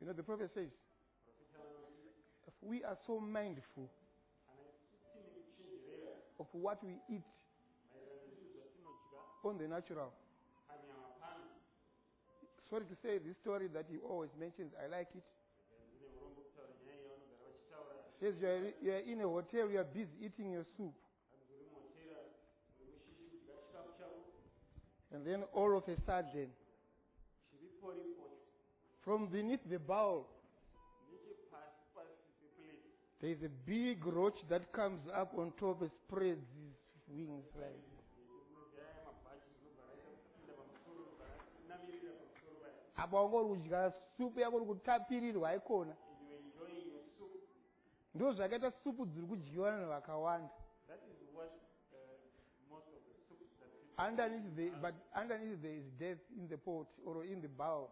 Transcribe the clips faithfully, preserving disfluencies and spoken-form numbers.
You know, the prophet says, if we are so mindful of what we eat on the natural. Sorry to say, this story that he always mentions, I like it. Says you are, you are in a hotel, you are busy eating your soup. And then all of a sudden, from beneath the bowl, there is a big roach that comes up on top and spreads his wings like this. Abangorudya soup yako kutapirirwa ikona. Ndo zvakaita supu dziri kudyiwa nevakawanda. That is what uh, most of the soups that people underneath the, but underneath there is death in the pot or in the bowl.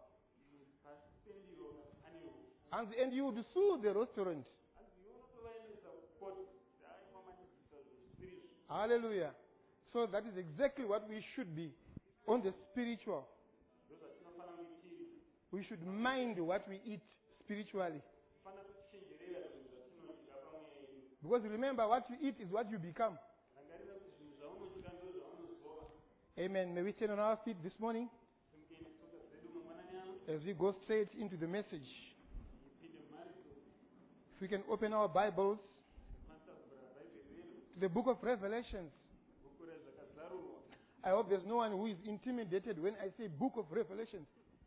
And, and you would sue the restaurant. Hallelujah. So that is exactly what we should be on the spiritual. We should mind what we eat spiritually. Because remember, what you eat is what you become. Amen. May we stand on our feet this morning as we go straight into the message. If we can open our Bibles to the book of Revelations. I hope there's no one who is intimidated when I say book of Revelations.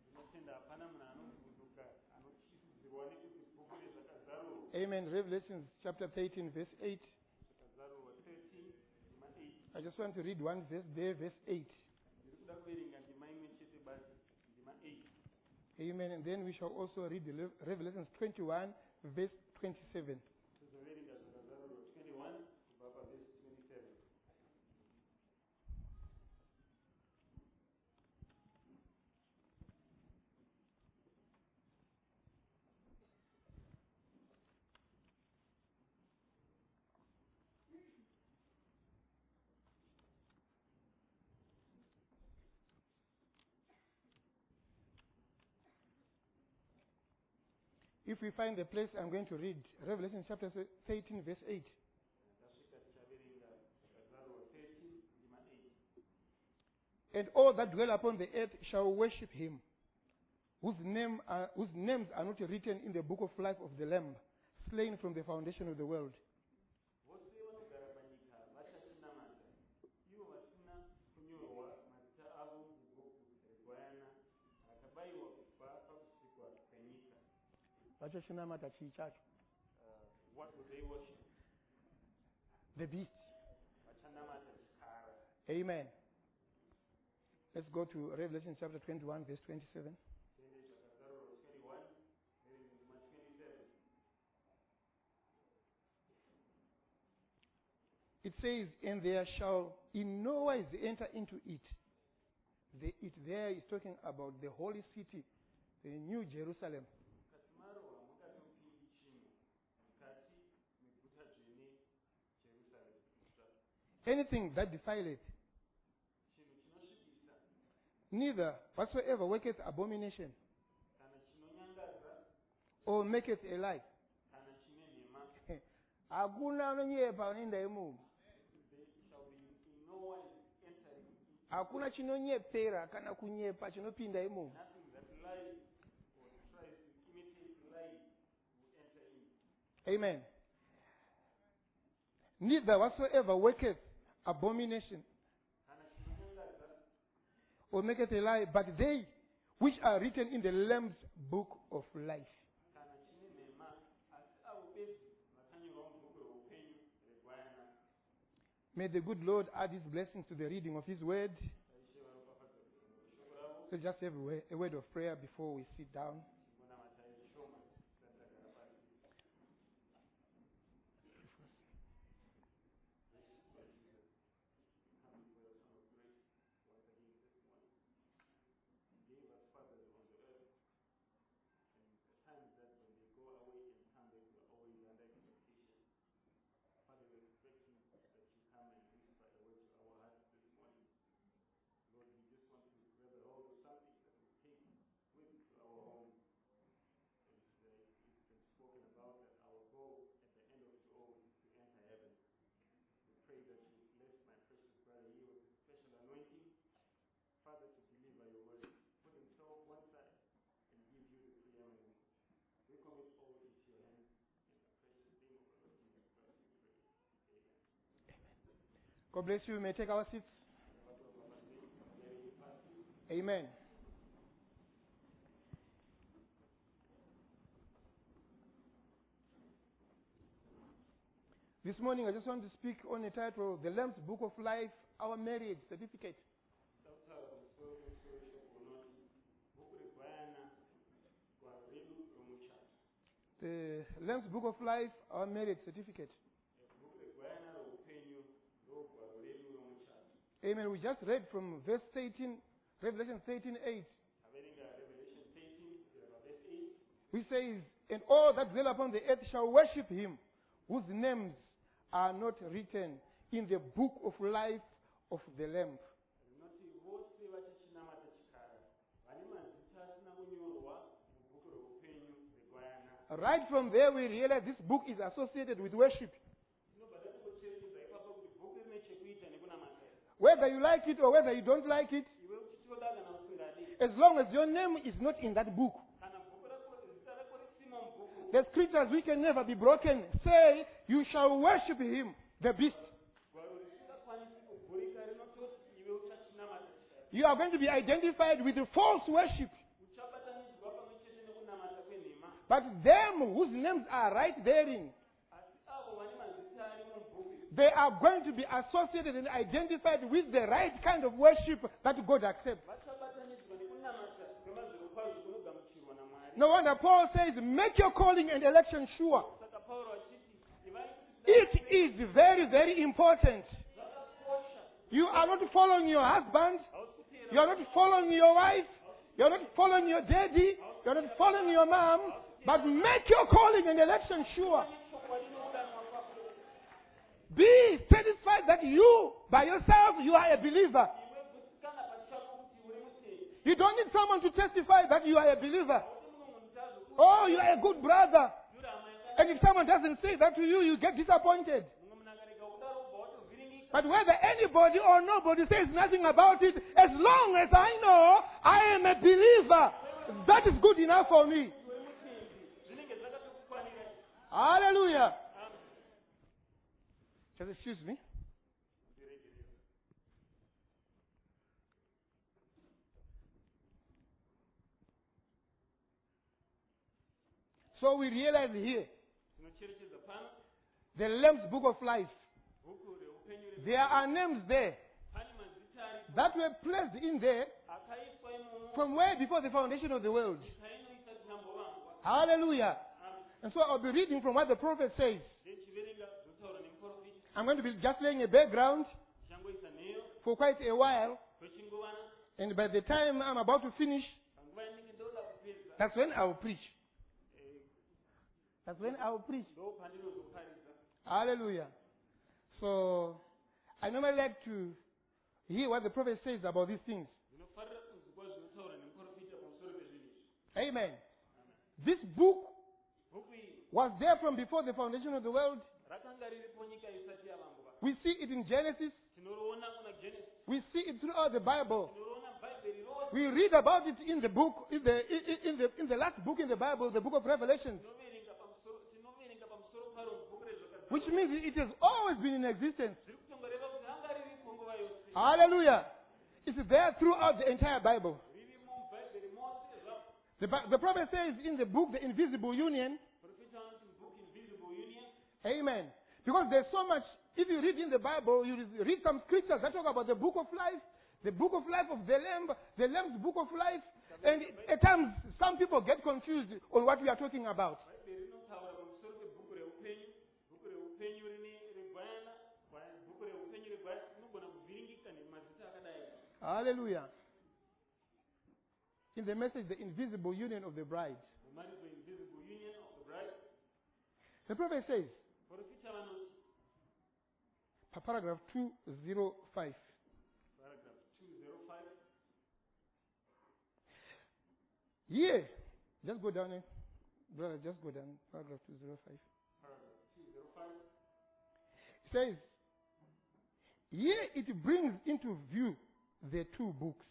Amen. Revelations chapter thirteen, verse eight. I just want to read one verse there, verse eight. Amen. And then we shall also read the Revelations twenty-one, verse twenty-seven. If we find the place, I'm going to read Revelation chapter thirteen, verse eight. And all that dwell upon the earth shall worship him, whose, name are, whose names are not written in the book of life of the Lamb, slain from the foundation of the world. Uh, what would they worship? The beast. Amen. Let's go to Revelation chapter twenty-one, verse twenty-seven. It says, and there shall in no wise enter into it. The it there is talking about the holy city, the New Jerusalem. Anything that defileth, neither whatsoever worketh abomination, or maketh a lie. Hakuna nonyepa unaenda emu. Hakuna chinonyepera kana kunyepa chinopinda emu. Amen. Neither whatsoever worketh abomination or maketh a lie, but they which are written in the Lamb's book of life. May the good Lord add his blessings to the reading of his word. So just have a word, a word of prayer before we sit down. Lord, we just want to grab a hold of something that will take with to our home. God bless you. We may take our seats. Amen. This morning I just want to speak on the title, The Lamb's Book of Life, Our Marriage Certificate. The Lamb's Book of Life, Our Marriage Certificate. Amen. We just read from verse thirteen, Revelation thirteen eight. Which says, and all that dwell upon the earth shall worship him, whose names are not written in the book of life of the Lamb. Right from there we realize this book is associated with worship. Whether you like it or whether you don't like it, as long as your name is not in that book. The scriptures, we can never be broken, say, you shall worship him, the beast. You are going to be identified with the false worship. But them whose names are right therein, they are going to be associated and identified with the right kind of worship that God accepts. No wonder Paul says, make your calling and election sure. It is very, very important. You are not following your husband. You are not following your wife. You are not following your daddy. You are not following your mom. But make your calling and election sure. Be satisfied that you, by yourself, you are a believer. You don't need someone to testify that you are a believer. Oh, you are a good brother. And if someone doesn't say that to you, you get disappointed. But whether anybody or nobody says nothing about it, as long as I know I am a believer, that is good enough for me. Hallelujah. Just excuse me. So we realize here, the Lamb's Book of Life, there are names there that were placed in there from way before the foundation of the world. Hallelujah. And so I'll be reading from what the prophet says. I'm going to be just laying a background for quite a while. And by the time I'm about to finish, that's when I will preach. That's when I will preach. Hallelujah. So, I normally like to hear what the prophet says about these things. Amen. This book was there from before the foundation of the world. We see it in Genesis. We see it throughout the Bible. We read about it in the book, in the, in the, in the last book in the Bible, the book of Revelation. Which means it has always been in existence. Hallelujah. It's there throughout the entire Bible. The, the prophet says in the book, The Invisible Union. Amen. Because there's so much, if you read in the Bible, you read some scriptures that talk about the book of life, the book of life of the Lamb, the Lamb's book of life. And at times, some people get confused on what we are talking about. Hallelujah. In the message, The Invisible Union of the Bride. The prophet says, paragraph two oh five. Paragraph two oh five. Yeah. Just go down. Eh? Brother, just go down. Paragraph two oh five. Paragraph two oh five. It says, here it brings into view the two books.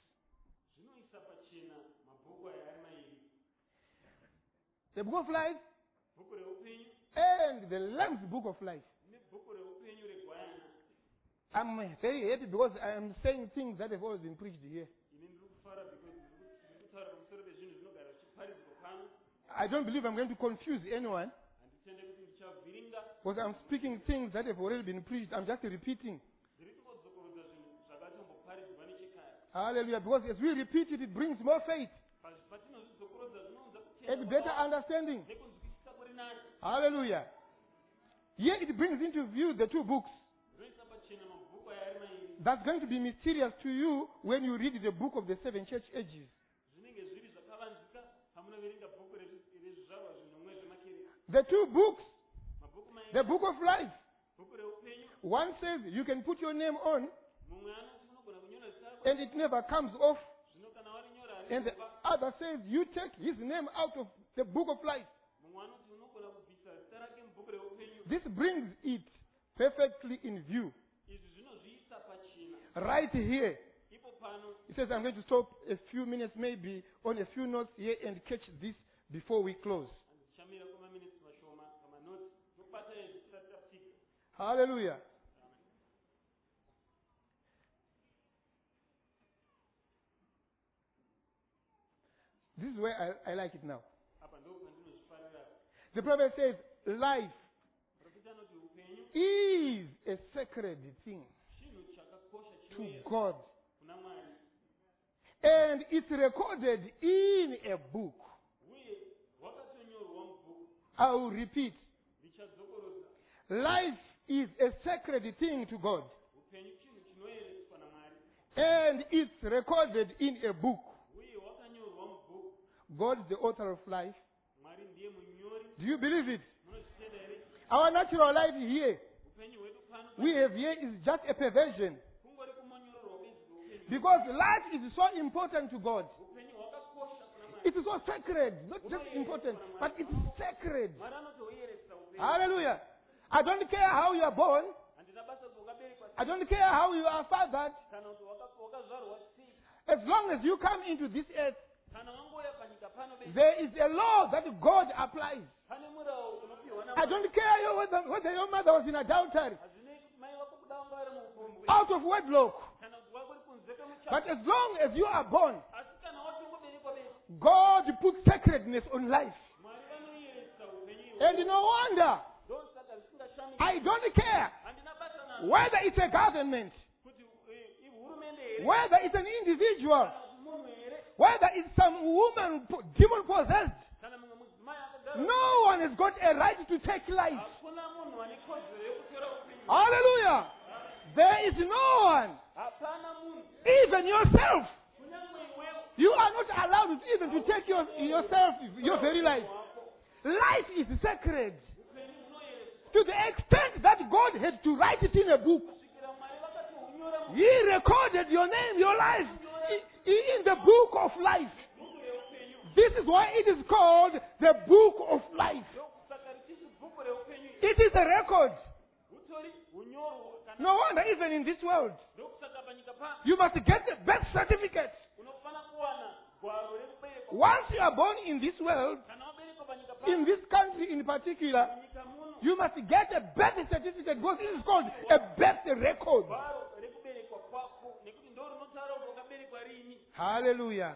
The book of life and the Lamb's book of life. I'm very happy because I am saying things that have always been preached here. Ine ndiri kufara because ndiri kutaura pamusoro pezvinhu zvinogara zvichiparidzwa pano. I don't believe I'm going to confuse anyone Handitende kuti ndichavhiringa. because I'm speaking things that have already been preached. I'm just repeating. Ndiri kungodzokorodza zvinhu zvakatomboparidzwa nechekare. Hallelujah. Because as we repeat it, it brings more faith Patinozvidzokorodza zvinounza and better understanding. nekunzwisisa kuri nani. Hallelujah. Here it brings into view the two books. Zvinoisa pachena mabhuku aya ari mairi. That's going to be mysterious to you when you read the book of the seven church ages. Zvinenge zviri zvakavanzika pamunoverenga bhuku rezvi- rezvizvarwa zvinomwe zvemakereke. The two books, Mabhuku mairi. the book of life. Bhuku reupenyu. One says you can put your name on Mumwe anoti unogona kunyora zita rako. and it never comes off. Zvino kana warinyora And the harinoba. other says you take his name out of the book of life. Mumwe anoti unogona kubvisa zita rake mubhuku reupenyu. This brings it perfectly in view. Izvi zvinozviisa pachena. Right here. Ipo pano He says, I'm going to stop a few minutes, maybe on a few notes here and catch this before we close. handichamira kwamaminitsi mashoma pamanoti tobata izvi tisati tafika. Hallelujah. This is where I, I like it now. Apa ndo pandinozvifarira. The prophet says, life Profita anoti upenyu is a sacred thing chinhu chakakosha to chinoyera God. kuna Mwari. And it's recorded in a book. Uye hwakatonyorwa mubhuku. I will repeat. Ndichadzokorodza. Life is a sacred thing to God. Upenyu chinhu chinoyereswa naMwari. And it's recorded in a book. Uye hwakanyorwa mubhuku. God is the author of life. Mwari ndiye munyori. Do you believe it? Munozvitenda here? Our natural life here, Upenyu hwedu pano we have here is just a perversion. kungori kumonyororwa bedzi kweupenyu. Because life is so important to God. Upenyu hwakakosha kuna Mwari. It is so sacred. Not just important, but it's sacred. Mwari anotouyeresa upenyu. Hallelujah. I don't care how you are born. Handina basa kuti wakaberekwa I don't care how you are fathered. kana kuti waka- wakazvarwa sei. As long as you come into this earth, Kana wangouya panyika pano bedzi. there is a law that God applies. Pane murau unopiwa I naMwari. don't care you whether, whether your mother was in adultery, Hazvinei kuti mai vako kuda vanga vari muupombwe. out of wedlock. Kana kuti wako uri kunze kwemuchato. But as long as you are born, Asi kana watongoberekwa bedzi. God puts sacredness on life. Mwari vanoyeresa upenyu ihwohwo. And no wonder, Ndosaka zvisingashamisi. I don't care Handina basa nazvo whether it's a government, kuti eh, ihurumende here whether it's an individual, kana kuti munhu here whether it's some woman po- demon possessed. kana mumwe mudzimai akagara. No one has got a right to take life. Hakuna munhu ane kodzero yokutora upenyu. Hallelujah. There is no one, Hapana munhu. even yourself. Kunyange iwewe. You are not allowed to even to take your, yourself, your very life. Life is sacred Upenyu hunoyereswa. to the extent that God had to write it in a book. Kusvikira Mwari vakati hunyora He recorded your name, your life, i- i- in the book of life. mubhuku reupenyu. This is why it is called the book of life. Ndokusaka richiti bhuku reupenyu. It is a record. Hutori hunyorwa kana. No wonder even in this world, Ndokusaka panyika pano. you must get the birth certificate. Unofana kuwana gwaro rekuberekwa. Once you are born in this world, Kana waberekwa panyika in pano. this country in particular, Munyika muno. you must get a birth certificate because it is called a birth record. Gwaro rekuberekwa kwako. Nekuti ndo rinotaura kuti wakaberekwa rini. Hallelujah.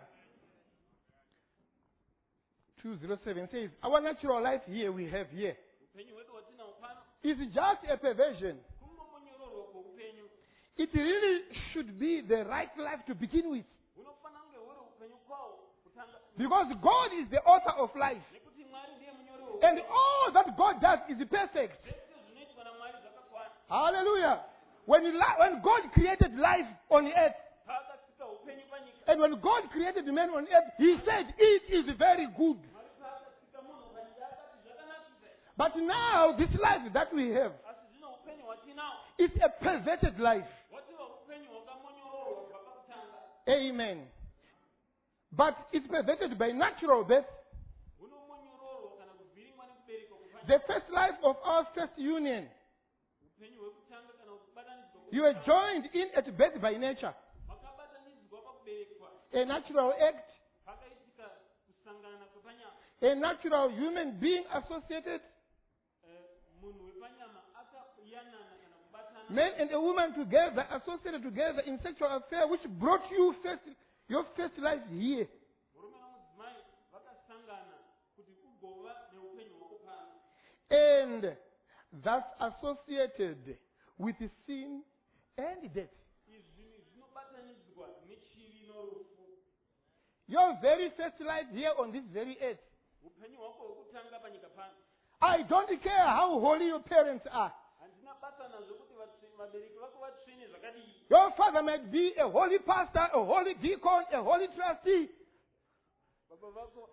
two oh seven says, our natural life here we have here Upenyu hwedu hwatinahwo pano. is just a perversion. Kungomonyororwa kweupenyu. It really should be the right life to begin with. Hunofana kunge huri upenyu kwawo kutanga. Because God is the author of life. Nekuti Mwari ndiye munyori weupenyu. And all that God does is perfect. Zvese zvinoitwa naMwari zvakakwana. Hallelujah. When, you li- when God created life on earth, Paakasika upenyu panyika. and when God created man on earth, He said it is very good. Mwari paakasika munhu panyika akati zvakanakisa. But now, this life that we have, Asi zvino upenyu hwatinahwo it's a perverted life. hwativa upenyu hwakamonyororwa kubva pakutanga. Amen. But it's perverted by natural birth. Hunomonyororwa kana kuvhiringwa nekuberekwa kupanyika. The first life of our first union, Upenyu hwekutanga kana kubatanidzwa you were joined in at birth by nature. makabatanidzwa pakuberekwa. A natural act, Pakaitika kusangana kwepanyama. a natural human being associated. Eh, munhu wepanyama akayanana kana kubatana man and a woman together, associated together in sexual affair, which brought you first, your first life here. murume nomudzimai vakasangana kuti ugova neupenyu hwako pano. And thus associated with sin and death. Izvi zvinobatanidzwa nechivi norufu. Your very first life here on this very earth. Upenyu hwako hwekutanga panyika pano. I don't care how holy your parents are. Handina basa nazvo kuti vatsvi- vabereki vako vatsvene zvakadii. Your father might be a holy pastor, a holy deacon, a holy trustee. Baba vako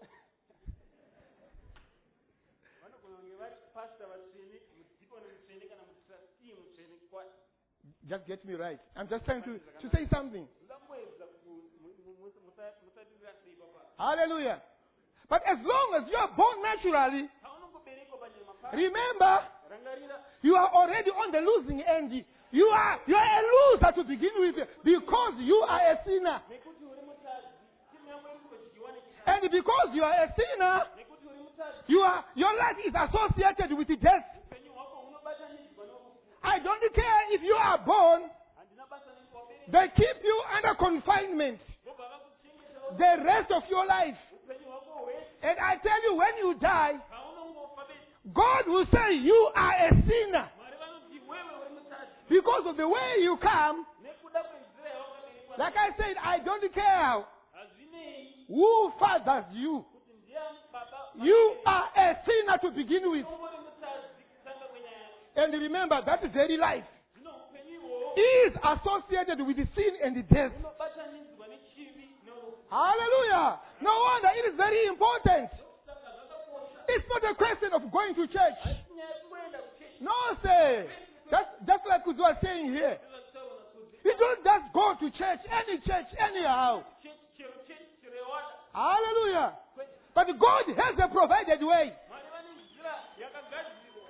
vanogona kunge vari pastor vatsvene, mudhikoni mutsvene kana mutrustee mutsvene kwai. Just get me right. I'm just trying to, to say something. Mungamboedza ku- mu- mu- musa- musa- musatirira sei papa. Hallelujah. But as long as you are born naturally, Paunongoberekwa panyama pako, remember, rangarira you are already on the losing end. You are, you are a loser to begin with because you are a sinner. nekuti uri mutadzi, timu yako iri kudyiwa nechitadzi. And because you are a sinner, Nekuti uri mutadzi, you are, your life is associated with death. upenyu hwako hunobatanidzwa norufu. I don't care if you are born, Handina basa nekuwabereka. they keep you under confinement Vobva vakuchengetera the rest of your life. upenyu hwako hwese. And I tell you, when you die, Paunongofa bese, God will say you are a sinner Mwari vanoti wewe uri mutadzi. because of the way you come. Nekuda kwenzira yawakaberekwa. Like I said, I don't care Hazvinei who fathers you. kuti ndiani baba. You are a sinner to begin with. Uri mutadzi kutanga kwenyaya. And remember, that very life Zvino upenyu ihwohwo is associated with sin and death. hunobatanidzwa nechivi norufu. Hallelujah. No wonder it is very important. Saka zvakakosha. It's not a question of going to church. Hasi nyaya yekuenda kuchechi. No, say. Just, just like Kudu was saying here. Ndozvatitaura kuti You don't just go to church, any church, anyhow. chechi chero chechi chero yawada. Hallelujah. Kwete. But God has a provided way. Mwari vane nzira yakagadzirwa.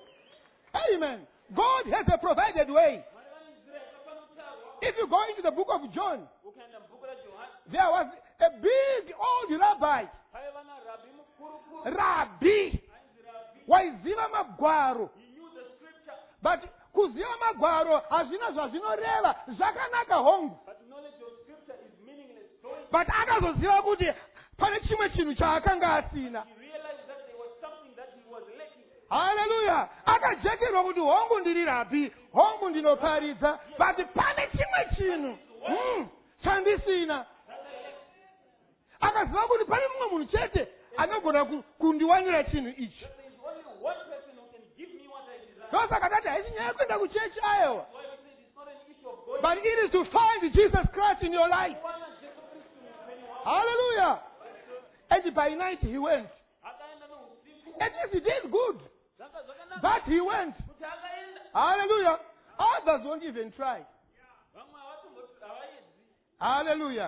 Amen. God has a provided way. Mwari vane nzira yakapanotarwa. If you go into the book of John, Ukaenda mubhuku raJohani, there was a big old rabbi, paiva narabhi mukurukuru. Rabbi, Ainzi Rabhi. waiziva magwaro. He knew the scripture, But kuziva magwaro hazvina zvazvinoreva, zvakanaka hongu. but knowledge of scripture is meaningless. So he But akazoziva kuti pane chimwe chinhu chaakanga asina. he realized that there was something that he was lacking. Haleluya. Akajekerwa kuti hongu ndiri rabhi, hongu ndinoparidza, but pane chimwe chinhu mm, chandisina. Akaziva kuti pane mumwe munhu chete anogona ku- kundiwanira chinhu ichi. There is only one person who can give me what I desire. Ndosaka tati haisi nyaya yekuenda kuchechi ayewa. Why we say it's not an issue of going. But it is to find Jesus Christ in your life. Bwana Jesu Kristu muupenyu wako. Hallelujah. And by night he went. Akaenda nousiku. At least he did good. Zvanga zvakanaka But he went. kuti akaenda. Hallelujah. Others won't even try. Vamwe havatomboti havaedzi. Hallelujah.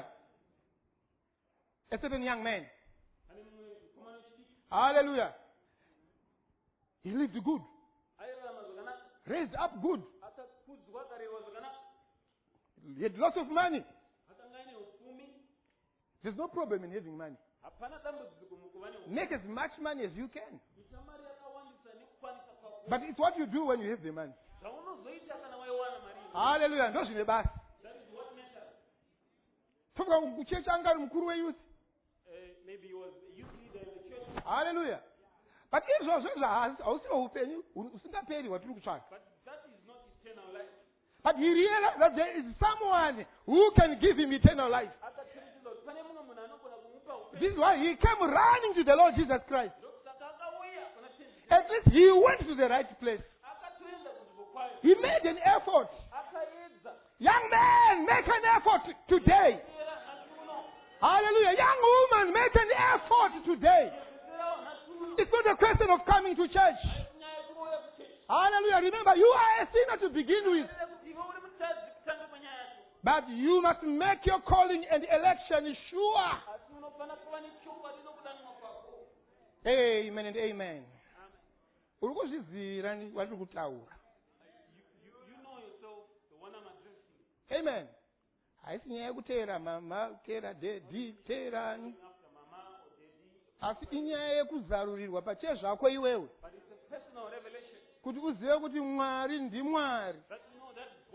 A certain young man. Ane mumwe mukomana wechidiki. Hallelujah. He lived good. Airarama zvakanaka. Raised up good. Akakudzwa akarerwa zvakanaka. He had lots of money. Akanga aine upfumi. There's no problem in having money. Hapana dambudziko mukuva neupfumi. Make as much money as you can. Ita mari yakawandisa nekukwanisa kwako. But it's what you do when you have the money. Zvaunozoita kana waiwana mari iyi. Hallelujah. Ndo zvine basa. That is what matters. Toka kuchechi anga ari mukuru weyuth. Uh, maybe he was a youth leader in the church. Hallelujah. But izvozvo hausiwo upenyu usingaperi hwatiri kutsvaka. But that is not eternal life. But he realized that there is someone who can give him eternal life. Akatsiridza kuti pane mumwe munhu anogona kumupa upenyu. This is why he came running to the Lord Jesus Christ. Ndokusaka akauya kuna Jesu. At least he went to the right place. Akatoenda kunzvimbo kwayo. He made an effort. Akaedza. Young man, make an effort today. Era nhasi uno. Hallelujah. Young woman, make an effort today. Jezerawo nhasi uno. It's not a question of coming to church. Nyaya yekuuya kuchechi. Hallelujah. Remember, you are a sinner to begin with. Kuda kuti iwe uri mutadzi kutanga kwenyaya yacho. But you must make your calling and election sure. Asi unofana kuva nechokwadi nokudanwa kwako. Amen and amen. Amen. Uri kuzvizira ni- watiri kutaura. You, you, you know yourself, the one I'm addressing. Amen. Haisi nyaya yekuteera mama, teera dadhi, teerani. After mama or daddy. Asi inyaya yekuzarurirwa pachezvako iwewe. But it's a personal revelation. Kuti uzive kuti Mwari ndimwari. That you know that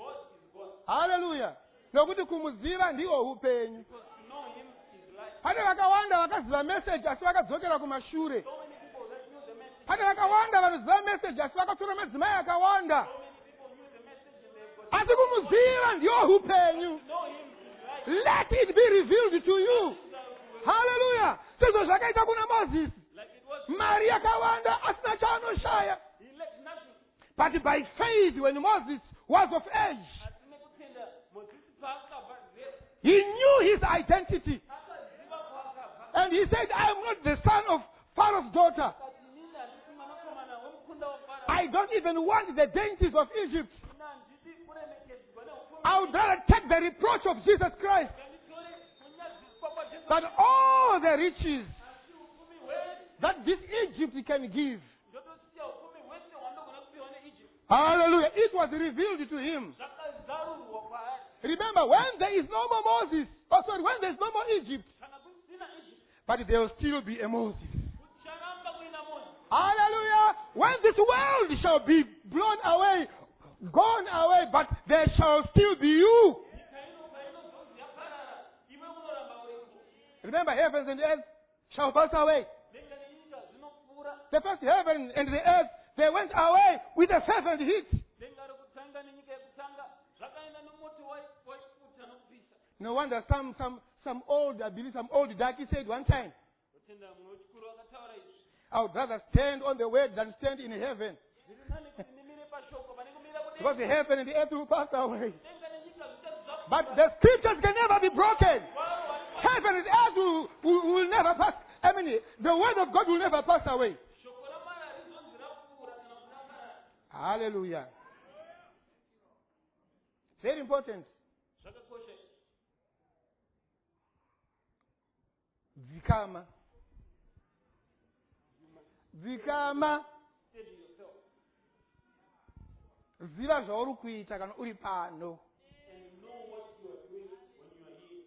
God is God. Hallelujah. Nokuti kumuziva ndiwo upenyu. Because to know him is life. Pane vakawanda vakaziva message asi vakadzokera kumashure. So many people that knew the message. Pane vakawanda vanoziva message asi vakatora madzimai akawanda. So many people knew the message and they've got Asi kumuziva ndiwo upenyu. to know him is life. Let it be revealed to you. Hallelujah. Sezvo zvakaita kuna Moses. Like it was, Mari yakawanda asina chaanoshaya. he lacked nothing. But by faith when Moses was of age, Asine kutenda Moses paakabva zera. he knew his identity. Akaziva kwaakabva. And he said, I am not the son of Pharaoh's daughter. Akati nini handisi mwanakomana wemukunda waFarao. I don't even want the dainties of Egypt. Nina handisi kuremekedzwa neupfumi. I would rather take the reproach of Jesus Christ Nganditore kunyadziswa kwaJesu. than all the riches Asi upfumi hwese that this Egypt can give. ndotosiya upfumi hwese hwandogona kupiwa neEgypt. Hallelujah. It was revealed to him. Zvakazarurwa kwaari. Remember, when there is no more Moses, oh sorry, when there is no more Egypt, Kana kusina Egypt, but there will still be a Moses. kucharamba kuina Mozisi. Hallelujah. When this world shall be blown away, gone away, but there shall still be you. Nyika ino painozonzi yaparara, iwe unoramba uripo. Remember, heavens and earth shall pass away. Denga nenyika zvinopfuura. The first heaven and the earth, they went away with a fervent heat. Denga rekutanga nenyika yekutanga zvakaenda nomoto wai- waipfuta nokupisa. No wonder some, some, some old, I believe some old darky said one time, Kutenda mumwe wechikuru akataura izvi. I would rather stand on the word than stand in heaven. Zviri nani kuti nimire pashoko pane kumira Because the kudenga. heaven and the earth will pass away. Denga nenyika zvichazviza But the scriptures can never be broken. Waro vari pa- Heaven and earth will, will, will never pass. I mean, the word of God will never pass away. shoko ramara harizonzi rapfuura kana kuti raparara. Hallelujah. Very important. Zvakakosha izvi. Zikama. Zikama. Steady yourself Ziva zvauri kuita kana uri pano. and know what you are doing when you are here.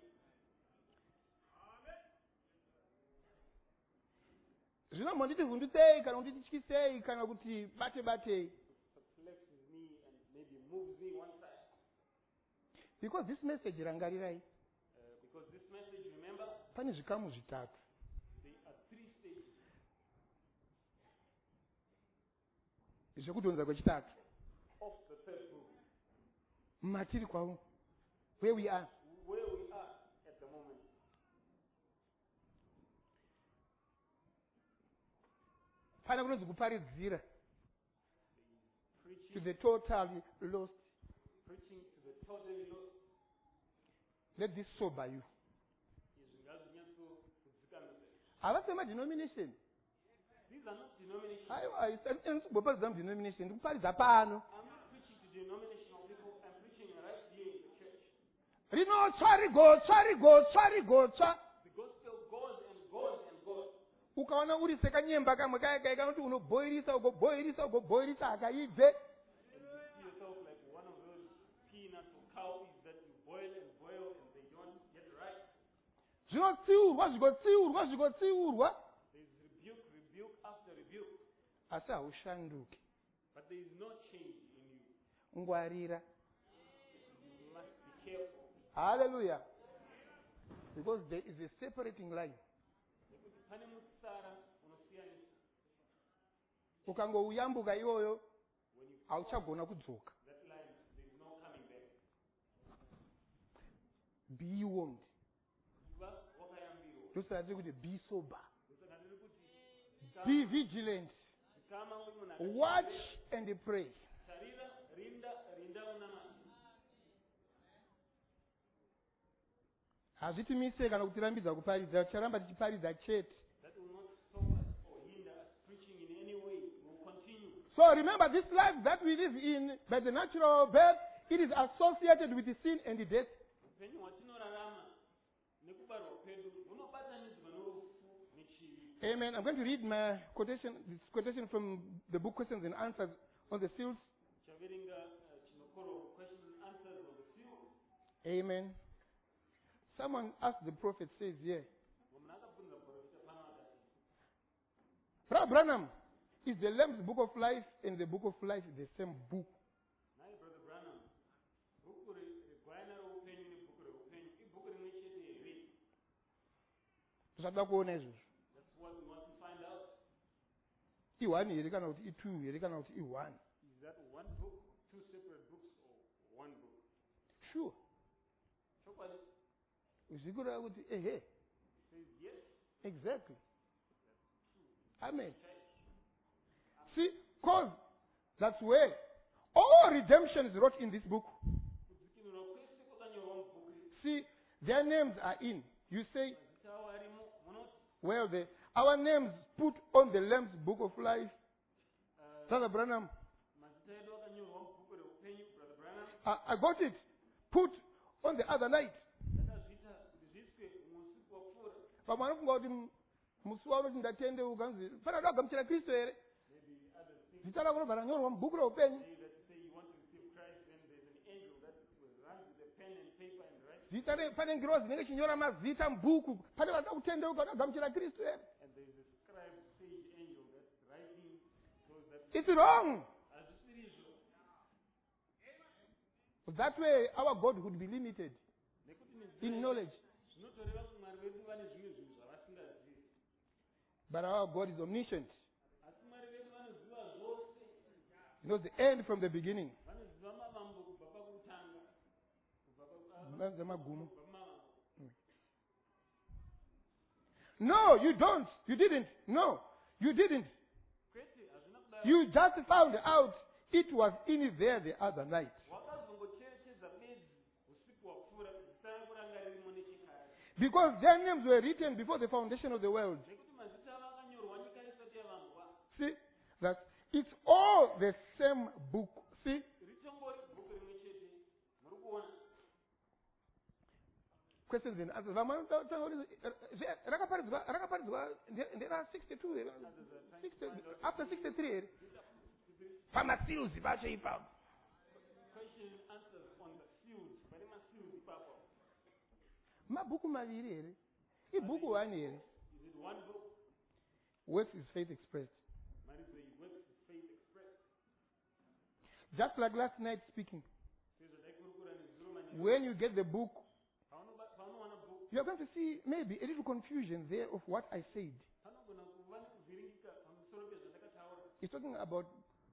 Zvino monditi vhundusei kana kuti tyisei kana kuti bate batei. Perplexes me and maybe moves me one side. Because this message rangarirai. Uh, because this message, remember, Pane zvikamu zvitatu. there are three stages. Zvekudhonza kwechitatu. Of the third group, Matiri kwavo. Where we are. where we are at the moment. Pane kunonzi kuparidzira. To Preaching, the totally lost. preaching to the totally lost. Let this sober you. Izvi ngazvinyatsokudzikamisa. Havasema denomination. These are not denominations. Aiwa, ndikuparidza denomination. Ndikuparidza pano. I'm not preaching to denominational people. I'm preaching right here in the church. Rinotsva rigotsva rigotsva rigotsva. The gospel goes and goes and goes. Ukaona uri sekanyemba kamwe kaya kaya kanoti unobhoirisa ugobhoirisa ugobhoirisa akaibve. And you see yourself like one of those peanuts or cowpeas that you boil and boil and they don't get right. Zvinotsiurwa zvigotsiurwa zvigotsiurwa. There is rebuke, rebuke after rebuke. Asi haushanduki. But there is no change in you. Ngwarira. You must be careful. Hallelujah. Because there is a separating line. Nekuti pane mutsara unosiyanisa. Ukangouyambuka iyoyo When you hauchagona kudzoka. that line, there is no coming back. Be warned. Kuva wakayambirwa. Ndosati kuti be sober. Ndosaka ndiri kuti Be vigilant. zikama kuti munhu akati- Watch and pray. tarira, rinda, rinda unamata. Hazvitimise kana kutirambidza kuparidza. Ticharamba tichiparidza chete. That will not stop us or hinder us preaching in any way. We will continue. So remember, this life that we live in by the natural birth, it is associated with sin and death. Upenyu hwatinorarama nekubarwa kwedu hunobatanidzwa norufu nechivi. Amen. I'm going to read my quotation, this quotation from the book Questions and Answers on the Seals. Chaverenga uh, chinokoro questions and answers on the field. Amen. Someone asked the prophet, says here, Munhu akabvunza muprofita pano akati, Brother Branham, is the Lamb's Book of Life and the Book of Life the same book? naye brother Branham, Zvada kuona izvozvo. That's what we want to find out. I one here kana kuti I two here kana kuti I one. Is that one book, two separate books, or one book? Sure. Chokwadi Uzvikura kuti ehe. says yes. Exactly. Amen. See, cause that's where all redemption is wrote in this book. Kudzikinurwa kwese kwakanyorwa mubhuku iri. See, their names are in. You say, Mazita avo arimo. Munoti well, the, our names put on the Lamb's Book of Life. uh, Brother Branham, mazita edu akanyorwa mubhuku reupenyu. Brother Branham I, I got it. Put on the other night. ndakazviita kuti zviiswe mumwe usiku wakupfuura. Pamwe vanofunga kuti m- musi wavo kuti ndatende ukanzi fana ndagamuchira Kristu here. Maybe others think Zita rako robva ranyorwa mubhuku reupenyu. say that you say you want to receive Christ, then there's an angel that runs with a pen and paper and writes, Zita re- pane ngirozi inenge chinyora mazita mubhuku. Pane vanoda kutendeuka vanogamuchira Kristu here. and there's a scribe, sage angel that's writing those that It's wrong. hazvisirizvo. That way our God would be limited Nekuti in nenzira knowledge. zvinotoreva kuti mwari vedu vane zvimwe zvinhu zvavasingazivi, But our God is omniscient. asi mwari vedu vanoziva zvose. He knows the end from the beginning. Vanoziva mavambo kubva pakutanga, kubva pa- That's the magumu. kubva pamavambo. No, you don't. You didn't. No, you didn't. Kwete hazvina kudaro. You just found out it was in there the other night. Wakazongocherechedza bedzi usiku wakupfuura kuti zita rako ranga ririmo nechekare. Because their names were written before the foundation of the world. Nekuti mazita avo akanyorwa nyika isati yavambwa. See, that it's all the same book. See, Richongori bhuku rimwe chete. Muri kuona? questions and answers. Vamwe vanotanga kuti, eh, zve- rakaparidzwa rakaparidzwa nde- ndera sixty-two here. sixty after sixty-three here. Pamaseals vacho ipapo. Question and answers on the seals. Pane maseals ipapo. Mabhuku maviri here. Ibhuku one here. Is it one book? Works is faith expressed. Marizo works is faith expressed. Just like last night speaking. Sezvo taikurukura nezuro manheru. When you get the book, Paunoba- paunowana bhuku, you are going to see maybe a little confusion there of what I said. panogona kuva nekuvhiringika pamusoro pezvandakataura. He's talking about,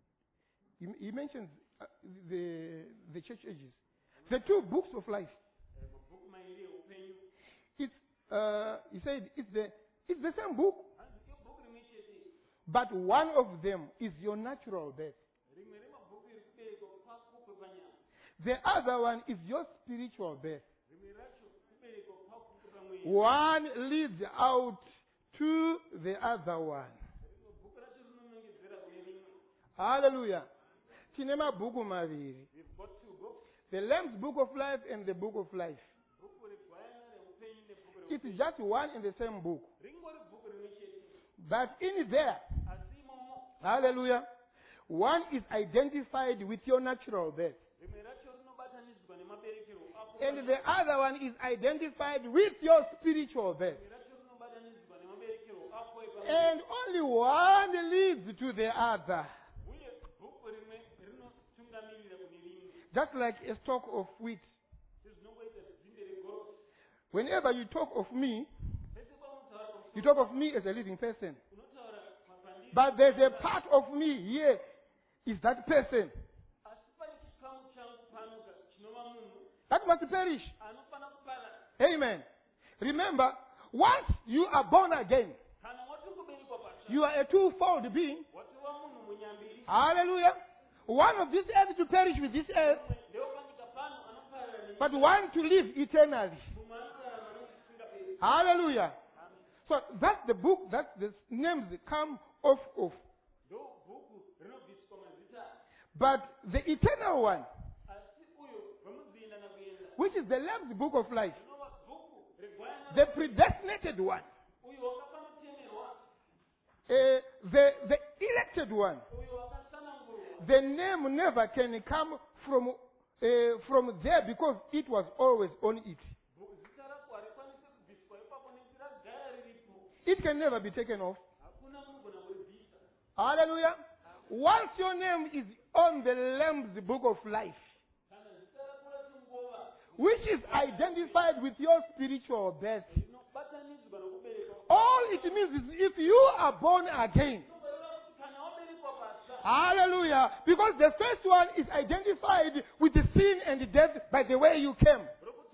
he, he mentions uh, the, the church ages. The two books of life. Eh, mabhuku mairi eupenyu. It's, uh, he said it's the, it's the same book, Hanzi ibhuku rimwe chete. but one of them is your natural birth. Rimwe remabhuku iri kuberekwa kwako kwepanyama. The other one is your spiritual birth. Rimwe racho kuberekwa kwako kwepamweya. One leads out to the other one. Rimwe bhuku racho rinonongedzera kune rimwe. Hallelujah. Tine mabhuku maviri. We've got two books. The Lamb's Book of Life and the Book of Life. Bhuku regwayana reupenyu nebhuku It's reupenyu. just one in the same book. Ringori bhuku rimwe chete. But in there, Asi imomo hallelujah, one is identified with your natural birth. rimwe racho rinobatanidzwa nemaberekero ako. And the other one is identified with your spiritual birth. Rimwe racho rinobatanidzwa nemaberekero ako epamwe. And only one leads to the other. Uye bhuku rimwe rinotungamirira kune rimwe. Just like a stalk of wheat. Sezvinongoita dzinde regorosi. Whenever you talk of me, Pese paunotaura you pamusoro, talk of me as a living person. unotaura pandiri. But there's a part of me here, is that person. Asi pane chikamu changu pano ka- chinova munhu That must perish. anofana kuparara. Amen. Remember, once you are born again, Kana wati kuberekwa patsva, you are a twofold being. watova munhu munyambiri. Hallelujah. One of this earth to perish with this earth, Ndewopanyika pano anoparara nenyika. but one to live eternally. Mumwe anorarama nokusingaperi. Hallelujah. Amen. So that's the book that the names come off of. Ndo bhuku rinobviswa mazita. But the eternal one, Asi uyo wemudzienda nakuenda. which is the Lamb's Book of Life, Rinova bhuku regwayana. the predestinated one, Uyo wakapanotemerwa. uh, the, the elected one, Uyo wakasanangurwa. the name never can come from, uh, from there because it was always on it. Bhuku zita rako harikwanisi kubviswa ipapo nekuti ragara riripo. It can never be taken off. Hakuna munogona kuribvisa. Hallelujah. Once your name is on the Lamb's Book of Life, Kana zita rako rachingova which is identified with your spiritual birth, rinobatanidzwa nokuberekwa All it means is if you are born again. Hallelujah. Because the first one is identified with the sin and the death by the way you came.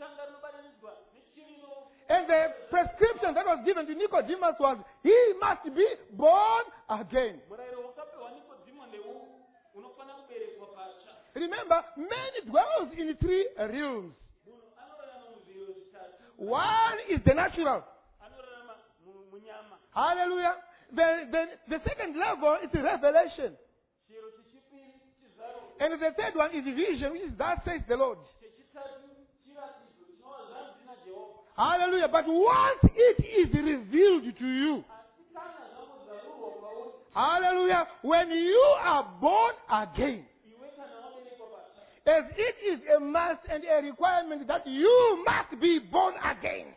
And the prescription that was given to Nicodemus was, he must be born again. Remember, man dwells in three realms. One is the natural. Hallelujah. The, the, the second level is the revelation. And the third one is the vision, which is that says the Lord. Hallelujah. But once it is revealed to you, hallelujah, when you are born again, as it is a must and a requirement that you must be born again.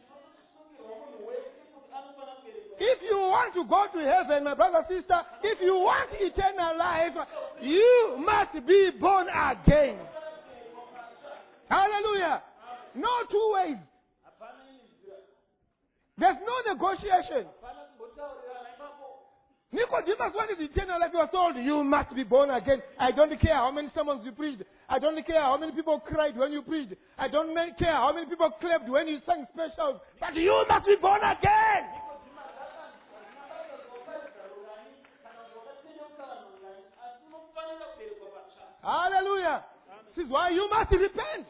If you want to go to heaven, my brother, sister, if you want eternal life, you must be born again. Hallelujah. No two ways. There's no negotiation. Nicodemus wanted eternal life. He was told, you must be born again. I don't care how many sermons you preached. I don't care how many people cried when you preached. I don't care how many people clapped when you sang specials. But you must be born again. Hallelujah. This is why you must repent.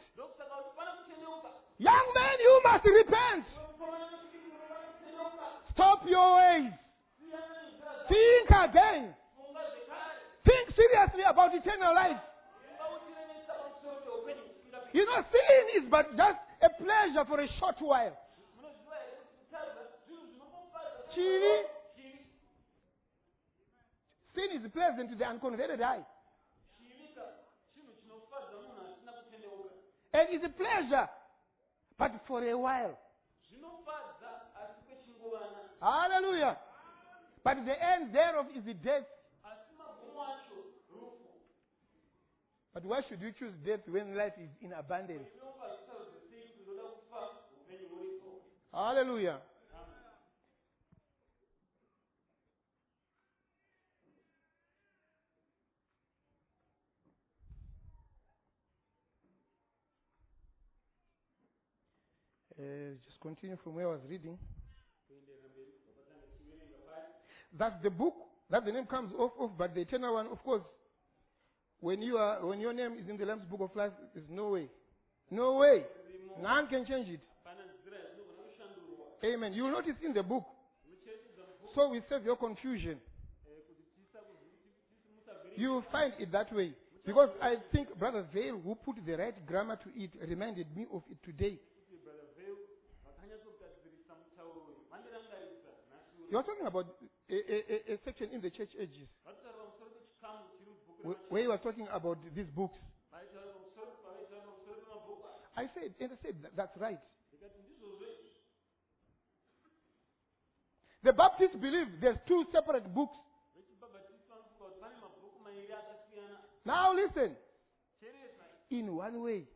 Young men, you must repent. Stop your ways. Think again. Think seriously about eternal life. You know, sin is but just a pleasure for a short while. Chili. Sin is pleasant to the unconverted eye. And it's a pleasure, but for a while. Hallelujah. But the end thereof is the death. But why should you choose death when life is in abundance? Hallelujah. Uh, just continue from where I was reading. That's the book that the name comes off of, but the eternal one, of course, when you are when your name is in the Lamb's Book of Life, there's no way. No way. None can change it. Amen. You will notice in the book. So we save your confusion. You will find it that way. Because I think Brother Vale, who put the right grammar to it, reminded me of it today. You're talking about a, a, a section in the church ages where you are talking about these books. I said, and I said, that, that's right. The Baptists believe there's two separate books. Now listen. In one way,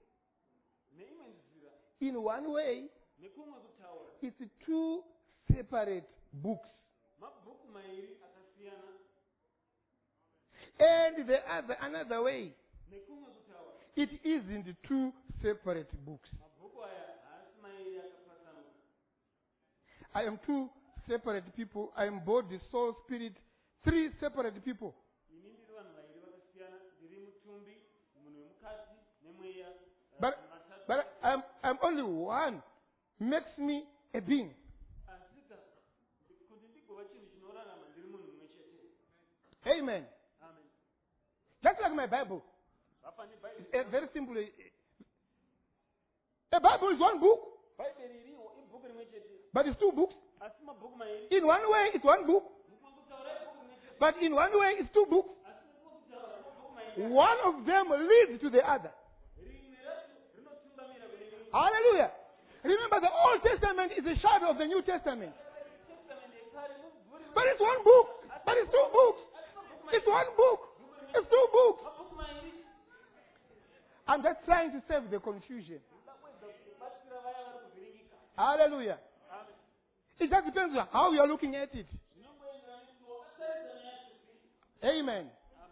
in one way, it's two separate books. And the other, another way, it isn't two separate books. I am two separate people. I am body, soul, spirit, three separate people. But, but I'm, I'm only one. Makes me a being. Amen. Just like my Bible. It's very simple. The Bible is one book. But it's two books. In one way, it's one book. But in one way, it's two books. One of them leads to the other. Hallelujah. Remember, the Old Testament is a shadow of the New Testament. But it's one book. But it's two books. It's one book. It's two books. I'm just trying to save the confusion. Hallelujah. It just depends on how you are looking at it. zvinongoenderana kuti wakatarisa neyacho Amen. Amen.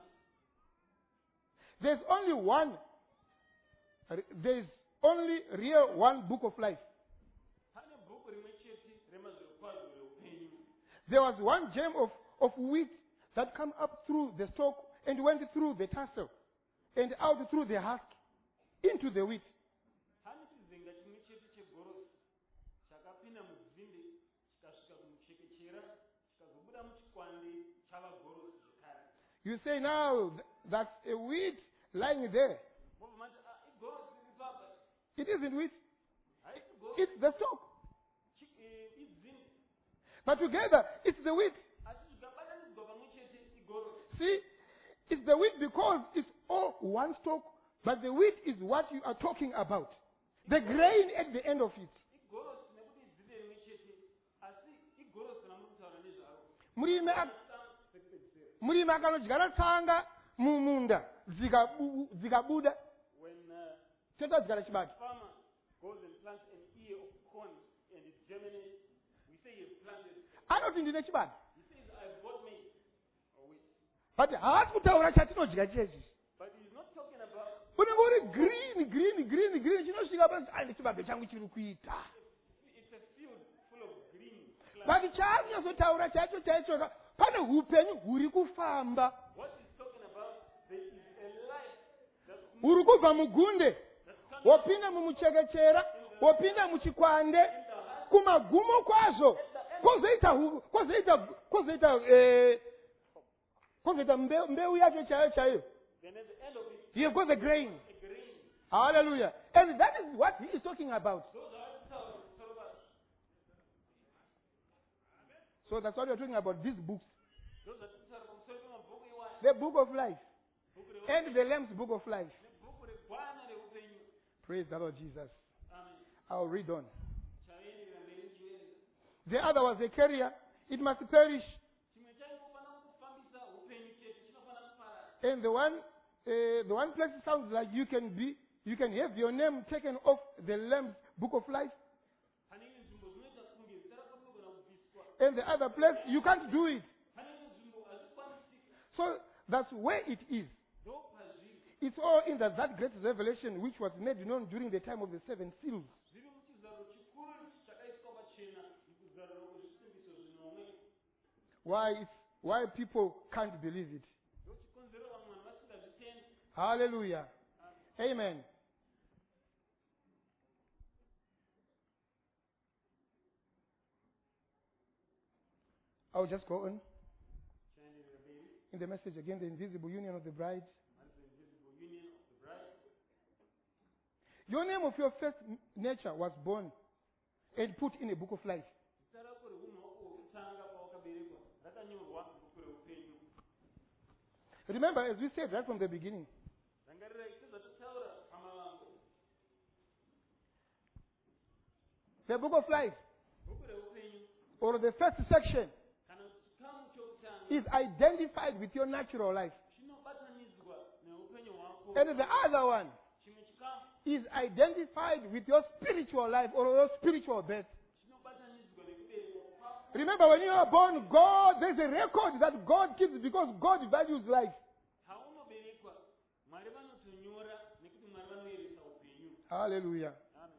There's only one, there's only real one book of life. pane bhuku rimwe chete remazvirokwazvo reupenyu. There was one gem of, of wheat that came up through the stalk and went through the tassel and out through the husk into the wheat. pane chizenga chimwe chete chegorosi chakapinda mudzinde chikasvika kumuchekechera chikazobuda muchikwande chava gorosi zvekare. You say now th- that's a wheat lying there. mobva mati "Ah, igorosi riri papa." It isn't wheat, haisi gorosi, it's the stalk. chi- eh, idzinde. But together, it's the wheat. asi zvikabatanidzwa pamwe chete igorosi. See, it's the wheat because it's all one stalk, but the wheat is what you are talking about. The grain at the end of it. igorosi nekuti idzinde rimwe chete asi igorosi ramuri kutaura nezvaro. Murimi ak- murimi akanodyara tsanga mumunda dzikabu- dzikabuda when uh, totodyara chibage. farmer goes and plants an ear of corn and it germinates, we say he's planted. Anoti ndine chibage. He says, I've got maize or wheat. But haasi kutaura chatinodya chechi. But he's not talking about Unenge uri green, green, green, green. Chinosvika pasi andi chibage changu chiri kuita. it's a field full of green plants. But chaanyazotaura chacho chaicho ka- pane upenyu huri kufamba. What he's talking about, there is a life that's, Uri kubva mugunde, that's coming wopinda mumuchekechera, wopinda muchikwande, kumagumo kwazo, kwozoita hu- kwozoita kwozoita eh, kwozoita mbe- mbeu yacho chaiyo chaiyo. then at the end of it, You've got the grain. a green. Hallelujah. And that is what he is talking about. Those are the towers, sort of us. So that's what we're talking about, these books. Those are the towers from Solomon, book iwayo, The book of life book reupenyu, and the Lamb's book of life. book regwana reupenyu. Praise the Lord Jesus. Amen. I'll read on. Chaenderera mberi chiwerenga. The other was a carrier. It must perish. chimwe chaingofanira kufambisa upenyu chete chinofanira kuparara. And the one, uh, the one place sounds like you can be, you can have your name taken off the Lamb's book of life. pane imwe nzvimbo zvinoita kunge zita rako rinogona kubviswa. And the other place, you can't do it. pane imwe nzvimbo hazvikwanisiki. So that's where it is. ndo pazviri. It's all in the, that great revelation which was made known during the time of the seven seals. zviri muchizaruro chikuru chakaiswa pachena mukuzaruro kwezvisimbiso zvinomwe. Why it's, why people can't believe it. ndo chikonzero vamwe vanhu vasingazvitendi. Hallelujah. Amen. I'll just go on. chaenderera mberi. In the message again, the invisible union of the bride. That's the invisible union of the bride. Your name of your first n- nature was born and put in a book of life. zita rako reunhu hwako hwekutanga pawakaberekwa rakanyorwa mubhuku reupenyu. Remember, as we said right from the beginning, rangarirai sezvatotaura pamavango. the book of life, bhuku reupenyu or the first section, kana kuti chikamu chokutanga is identified with your natural life. chinobatanidzwa neupenyu hwako. And the other one chimwe chikamu is identified with your spiritual life or your spiritual birth. chinobatanidzwa nekuberekwa kwako. Remember, when you are born, God, there's a record that God keeps because God values life. paunoberekwa mwari vanotonyora nekuti mwari vanoyeresa upenyu. Hallelujah. Amen.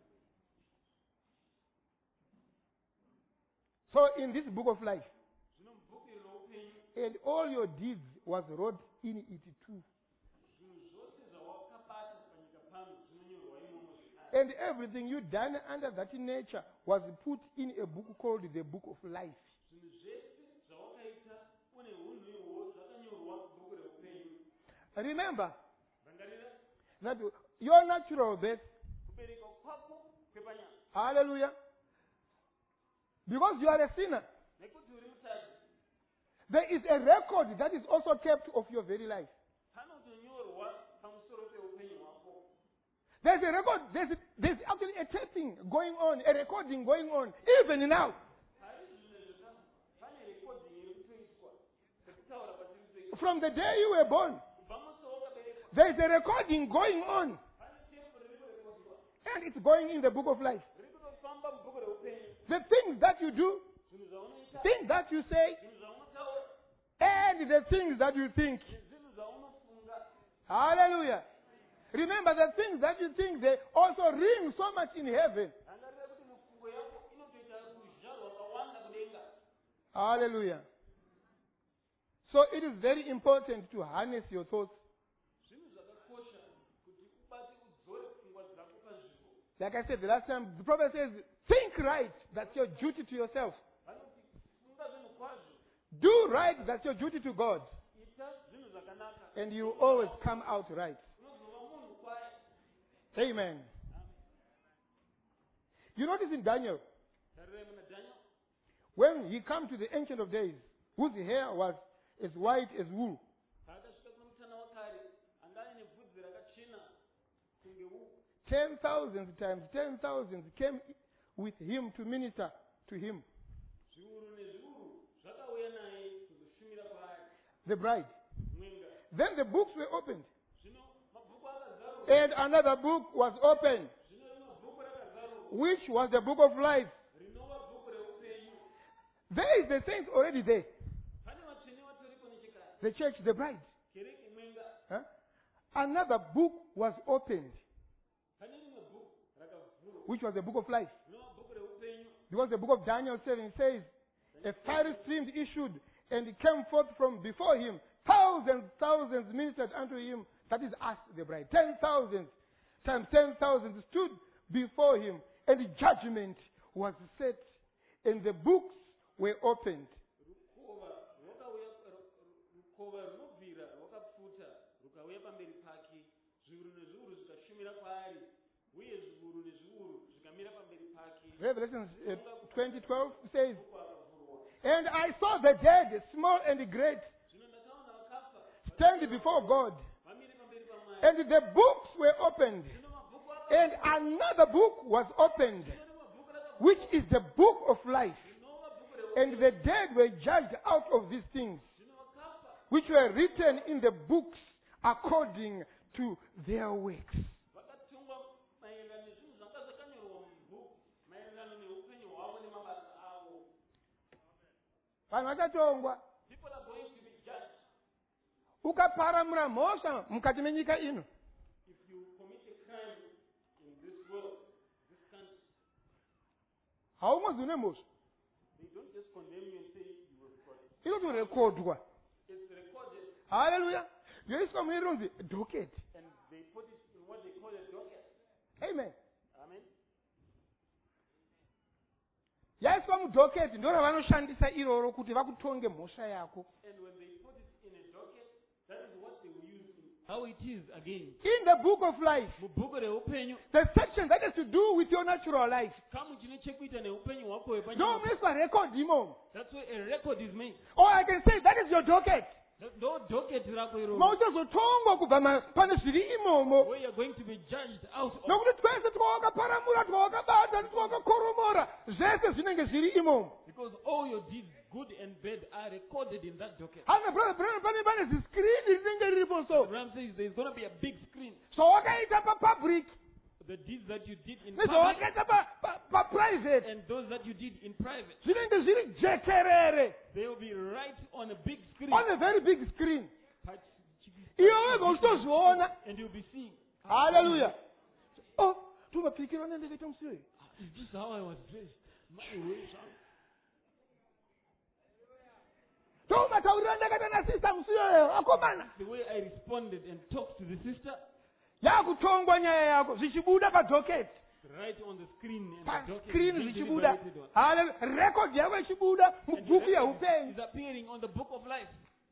So in this book of life, zvino mubhuku iri reupenyu and all your deeds was wrote in it too. zvinhu zvose zvawakabata panyika pano zvinonyorwa imomo zvekare. And everything you done under that nature was put in a book called the book of life. zvinhu zvese zvawakaita une unhu ihwo zvakanyorwa mubhuku reupenyu. Remember rangarira that your natural birth, kuberekwa kwako kwepanyama hallelujah, because you are a sinner, nekuti uri mutadzi there is a record that is also kept of your very life. panotonyorwa pamusoro peupenyu hwako. There's a record, there's, there's actually a taping going on, a recording going on, even now. hari zvimwe zveka pane rekodhi iri kutoiswa sekutaura kwatiri kutoiswa From the day you were born, kubva musi wawakaberekwa. there is a recording going on, pane tepu riri kurekodiwa and it's going in the book of life. riri kutofamba mubhuku reupenyu. The things that you do, zvinhu zvaunoita things that you say, zvinhu zvaunotaura and the things that you think. nezvinhu zvaunofunga. Hallelujah. Remember, the things that you think, they also ring so much in heaven. Rangarira kuti mifungo yako inotoita ruzha rwakawanda kudenga. Hallelujah. So it is very important to harness your thoughts. Zvinhu zvakakosha kuti ubate udzore pfungwa dzako pazvivo. Like I said the last time, the prophet says, think right. That's your duty to yourself. Vanoti funga zvinhu kwazvo. Do right. That's your duty to God. Ita zvinhu zvakanaka. And you will always come out right. Unozova munhu kwaye. Amen. You notice in Daniel, Tarirai muna Daniel. when he came to the Ancient of Days, whose hair was as white as wool, Paakasvika kuna mutana wakare anga ane bvudzi rakachena kunge uu. ten thousands times ten thousands came with him to minister to him, Zviuru nezviuru zvakauya naye kuzoshumira kwaari. the bride. Mwenga. Then the books were opened, Zvino mabhuku akazarurwa. and another book was opened, Zvino rimwe bhuku rakazarurwa. which was the book of life. Rinova bhuku reupenyu. There is the saints already there, Pane vatsvene vatoripo nechekare. the church, the bride. Kereke mwenga. Huh? Another book was opened, Pane rimwe bhuku rakavhurwa. which was the book of life. Rinova bhuku reupenyu. Because the book of Daniel seven says, a fiery stream issued and it came forth from before him. Thousands, thousands ministered unto him. That is us, the bride. Ten thousands times ten thousands stood before him. And the judgment was set. And the books were opened. Rukova rwakauya rukova runobvira rwakapfuta rukauya pamberi pake. Zviuru nezviuru zvikashumira kwaari uye zviuru nezviuru zvikamira pamberi pake. Revelation uh, twenty twelve says, Bhuku akavhurwa. and I saw the dead, small and great, Zvino ndakaona vakafa stand before God. vamire pamberi pamwari. And the books were opened. Zvino mabhuku And akavhurwa. another book was opened, Zvino rimwe bhuku rakavhurwa. which is the book of life. Rinova bhuku reupenyu. And the dead were judged out of these things, Zvino vakafa which were written in the books according to their works. vakatungwa maererano nezvinhu zvanga zvakanyorwa mubhuku maererano neupenyu hwavo nemabasa avo. Vanhu vachatongwa. People are going to be judged. Ukaparamura mhosva mukati menyika ino, If you commit a crime in this world, this country, haumwe une mhosva. they don't just condemn you and say you were got it. Inotorekodwa. It's recorded Hallelujah. Yoiswa mune rinonzi docket. and they put it in what they call a docket. Amen. Amen. Yaiswa mudocket ndo ravanoshandisa iroro kuti vakutonge mhosva yako. And when they put it in a docket, that is what they will use. How it is again. In the book of life, Mubhuku reupenyu, the section that has to do with your natural life, kamu chine chekuita neupenyu hwako no hwepanyika. munoiswa record imomo. That's why a record is made. Or I can say that is your docket. No docket rako iroro. Mauchazotongwa kubva ma- pane zviri imomo. Where you are going to be judged out of. Nokuti twese twawakaparamura, twawakabata, twawakakoromora, zvese zvinenge zviri imomo. Because all your deeds, good and bad, are recorded in that docket. Hana brother, brother, pane pane ziskrini rinenge riripo so. Ram says there's going to be a big screen. Zvawakaita papublic, The deeds that you did in public nezvawakaita pa- pa- paprivate, and those that you did in private, zvinenge zviri jekerere they will be right on a big screen. on a very big screen. Touch- Iwe wega uchitozviona. And you'll be seeing. Hallelujah. Oh, tumapikirwa nendekaita musiyoyo. Is this how I was dressed? My way, son. Tomataurira ndakaita nasista musiyoyo akomana. The way I responded and talked to the sister, Yakutongwa nyaya yako zvichibuda padocket. right on the screen. And Pa the docket screen is being zvichibuda. deliberated on. Hallelujah. Record yako ichibuda And the mubhuku record yeupenyu. is appearing on the book of life.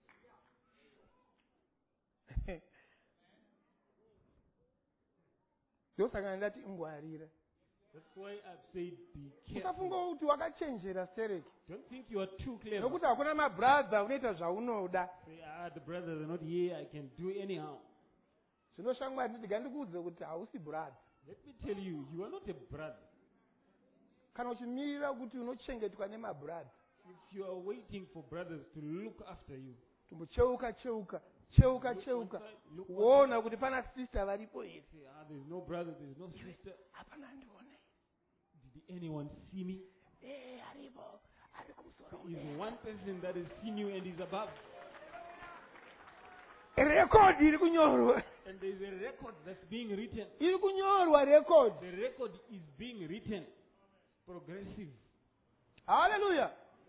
Ndosaka ndati ingwarira. That's why I've said be Usafunga careful. kuti wakachenjera stereki. Don't think you are too clever. Nokuti hakuna mabradha unoita zvaunoda. Say, ah, the brothers are not here. I can do anyhow. Zvinoshangwa nditi ngandikuudze kuti hausi bradha. Let me tell you, you are not a brother. Kana uchimirira kuti unochengetwa nemabradha. If you are waiting for brothers to look after you, Tumbocheuka cheuka. Cheuka Look cheuka. one side, look one Kuona kuti pana sister varipo here. say, ah, there's no brother, there's no sister. Hapana ndione. Did anyone see me? Eh, aripo. is one person that has seen you and is above. Record iri kunyorwa. And there is a record that's being written. Iri kunyorwa record. The record is being written. Progressive. Hallelujah.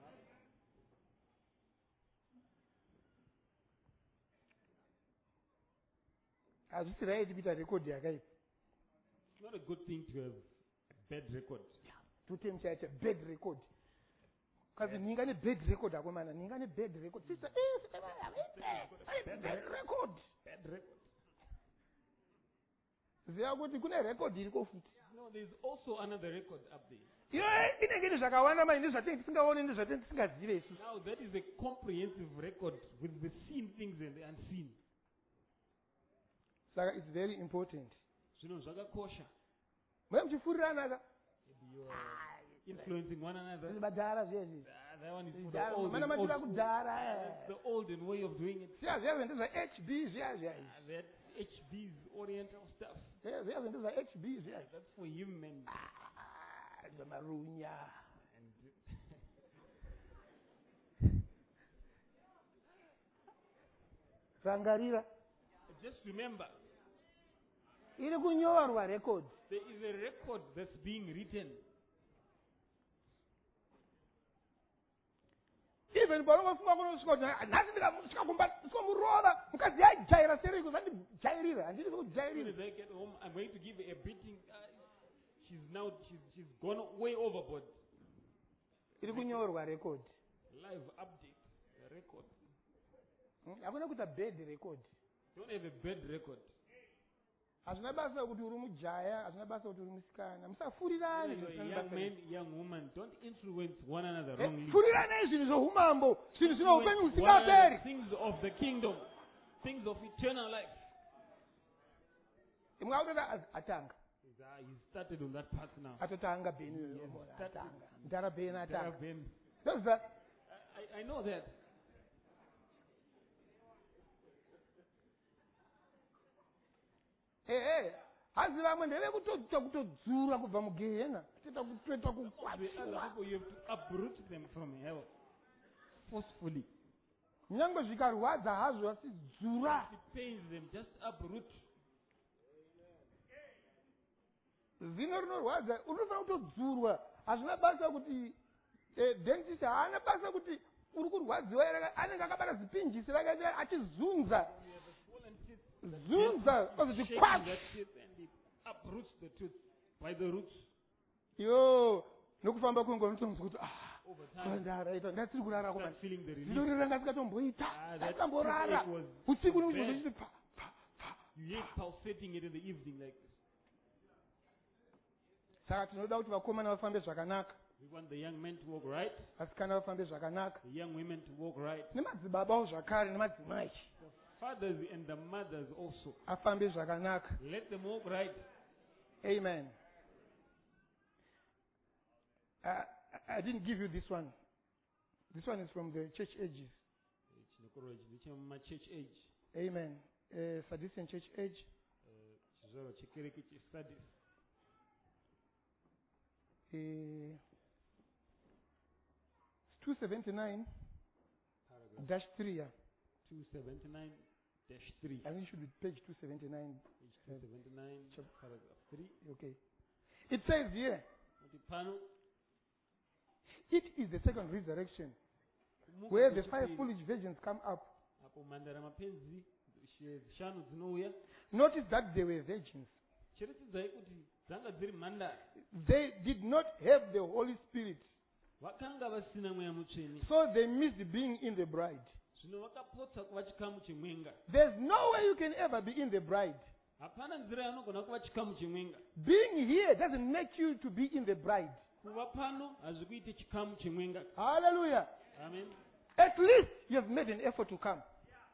Azvisiraiti kuita record yakaipa. It's not a good thing to have a bad record. Tutemchaita bad record. Kazi ninga ne bad record akomana, ninga ne bad record. Sister, eh, sister, bad record. Bad record. Ziya kuti kune record iriko futi. No, there is also another record up there. Iyo inenge ine zvakawanda maindi zvatinenge tisingaoni ndizvatinenge tisingazive isusu. Now that is a comprehensive record with the seen things and the unseen. Saka it's very important. Zvino zvakakosha. Mwe mchifurirana ka? You are influencing one another. Badara zvezvi. Ah, that one is for the old. Mana matira kudhara. That's the olden way of doing it. Siya ziya zinto za H B ziya ziya. That H B's oriental stuff. Ziya ziya zinto za H B ziya. That's for him and marunya. Rangarira. Just remember. Iri kunyorwa record. There is a record that's being written. Even parofunga kunosvika kuti nhasi ndikasvika kumba ndikomurova mukadzi yajaira seri kusandijairira handisi kujairira. When I get home, I'm going to give a beating. Uh, she's now she's she's gone way overboard. Iri kunyorwa record. Live update the record. Hakuna kuita bad record. Don't have a bad record. Hazvina basa kuti uri mujaya, hazvina basa kuti uri musikana. Musafurirane. Young man, young woman, don't influence one another wrongly. Furirane zvinhu zvoumambo, zvinhu zvine upenyu husingaperi. Things of the kingdom, things of eternal life. Imwe autoda atanga. He started on that path now. Atotanga beni. Atanga. Ndara beni atanga. Ben. That's that. I, I know that. Eh eh, hazi vamwe ndeve kutoita kutodzura kubva mugehena. Tita kutoita kukwatira. You have to uproot them from hell forcefully. Nyango zvikarwadza hazvo asi dzura. It pains them, just uproot. Zino rinorwadza unofanira kutodzurwa. Hazvina basa kuti dentist haana basa kuti uri kurwadziwa ere, anenge akabata zipinjisi rake achizunza. Zunza oziti kwat. Uproots the tooth by the roots. Yo, nokufamba kwengo notonzwa kuti ah, ndaraita ndatiri kurara kuma. Ndorira ngasingatomboita. Ndakamborara. Usiku nikuti pa pa pa. You hear pulsating it in the evening like this. Saka tinoda kuti vakomana vafambe zvakanaka. We want the young men to walk right. Vasikana vafambe zvakanaka. The young women to walk right. Nemadzibabawo zvakare nemadzimai. Fathers and the mothers also. Afambe zvakanaka. Let them walk right. Amen. Uh, I didn't give you this one. This one is from the church ages. Church age. Amen. Uh, Sadducean church age. Uh, two seventy-nine dash three. Yeah. two seventy-nine dash three. I think it should be page two seventy-nine. Page two seventy-nine, paragraph three. Okay. It says here, it is the second resurrection, where the five foolish virgins come up. Notice that they were virgins. They did not have the Holy Spirit, so they missed being in the bride. There's no way you can ever be in the bride. Being here doesn't make you to be in the bride. Hallelujah. Amen. At least you have made an effort to come.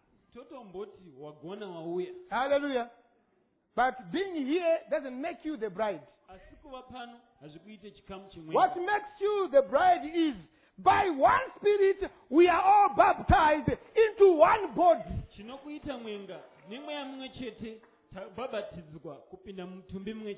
Hallelujah. But being here doesn't make you the bride. What makes you the bride is by one Spirit we are all baptized into one body.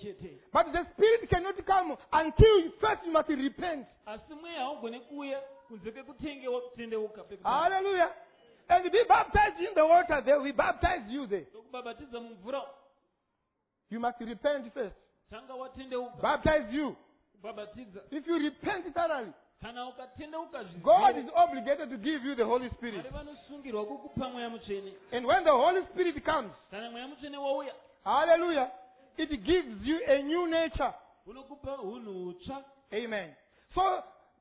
But the Spirit cannot come until first you must repent. kunze kwekutengewa kutendeuka pekutanga. Hallelujah. And be baptized in the water, they will baptize you there. Tokubabatidza mumvura. You must repent first. Tanga watendeuka. Baptize you. Kubabatidza. If you repent thoroughly, Kana ukatendeuka zvizere. God is obligated to give you the Holy Spirit. Vari vanosungirwa kukupa mweya mutsvene. And when the Holy Spirit comes, Kana mweya mutsvene wauya. hallelujah, it gives you a new nature. Unokupa hunhu hutsva. Amen. So,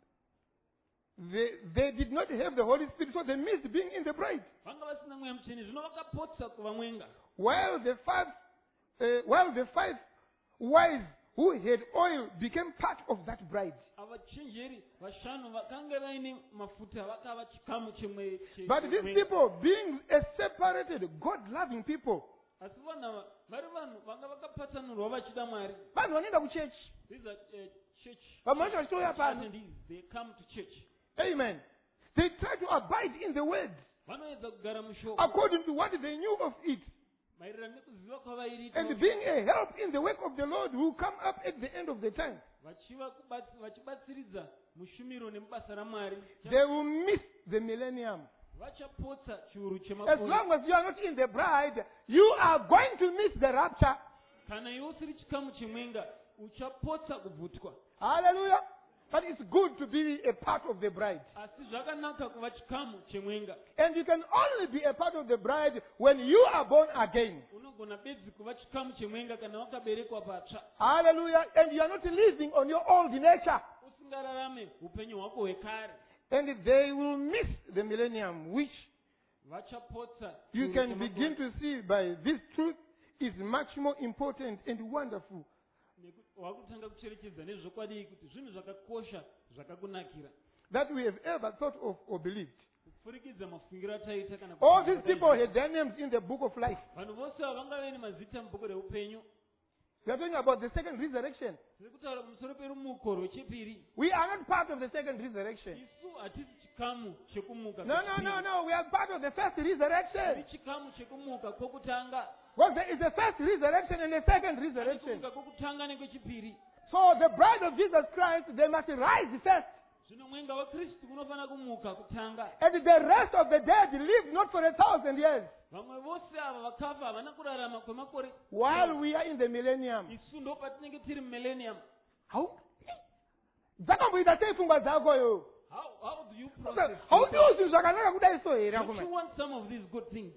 they, they did not have the Holy Spirit, so they missed being in the bride. Vanga vasina mweya mutsvene zvino vakapotsa kuva mwenga. While the five, uh, while the five wives who had oil became part of that bride. Avachenjeri vashanu vakanga vaine mafuta vakava chikamu chemwe. But these people, being a separated, God-loving people, asi vana vari vanhu vanga vakapatsanurwa vachida Mwari. vanhu vanoenda kuchechi. These are uh, church. Vamwe vacho vachitouya pano. attendees. They come to church. Amen. They try to abide in the word Vanoedza kugara mushoko. according to what they knew of it. Maererano nekuziva kwavairita. And being a help in the work of the Lord who come up at the end of the time. Vachiva kubatsi- vachibatsiridza mushumiro nemubasa raMwari. They will miss the millennium. Vachapotsa chiuru As chemakore. long as you are not in the bride, you are going to miss the rapture. Kana iwe usiri chikamu chemwenga uchapotsa kubvutwa. Hallelujah. But it's good to be a part of the bride. Asi zvakanaka kuva chikamu chemwenga. And you can only be a part of the bride when you are born again. Unogona bedzi kuva chikamu chemwenga kana wakaberekwa patsva. Hallelujah. And you are not living on your old nature. Usingararame upenyu hwako hwekare. And they will miss the millennium, which Vachapotsa. you chiuru can chemakore. begin to see by this truth is much more important and wonderful. Neku- wakutanga kucherechedza nezvokwadi kuti zvinhu zvakakosha zvakakunakira That we have ever thought of or believed. kupfurikidza mafungiro ataita kana All kuti these people had their names in the book of life. vanhu vose vavanga vaine mazita mubhuku reupenyu. We are talking about the second resurrection. tiri kutaura pamusoro perumuko rwechipiri. We are not part of the second resurrection. isu hatisi chikamu chekumuka No, no, no, no. We are part of the first resurrection. tiri chikamu chekumuka kwokutanga. Because there is a first resurrection and a second resurrection. kumuka kwokutanga nekwechipiri. So the bride of Jesus Christ, they must rise first. zvino mwenga wakristu unofanira kumuka kutanga. And the rest of the dead live not for a thousand years. vamwe vose ava vakafa havana kurarama kwemakore. While we are in the millennium. isu ndo patinenge tiri millennium. How? Dzakamboita sei pfungwa dzakoyo? how, how do you process? Haudiwo zvinhu zvakanaka kudai so here Don't you akomana? want some of these good things?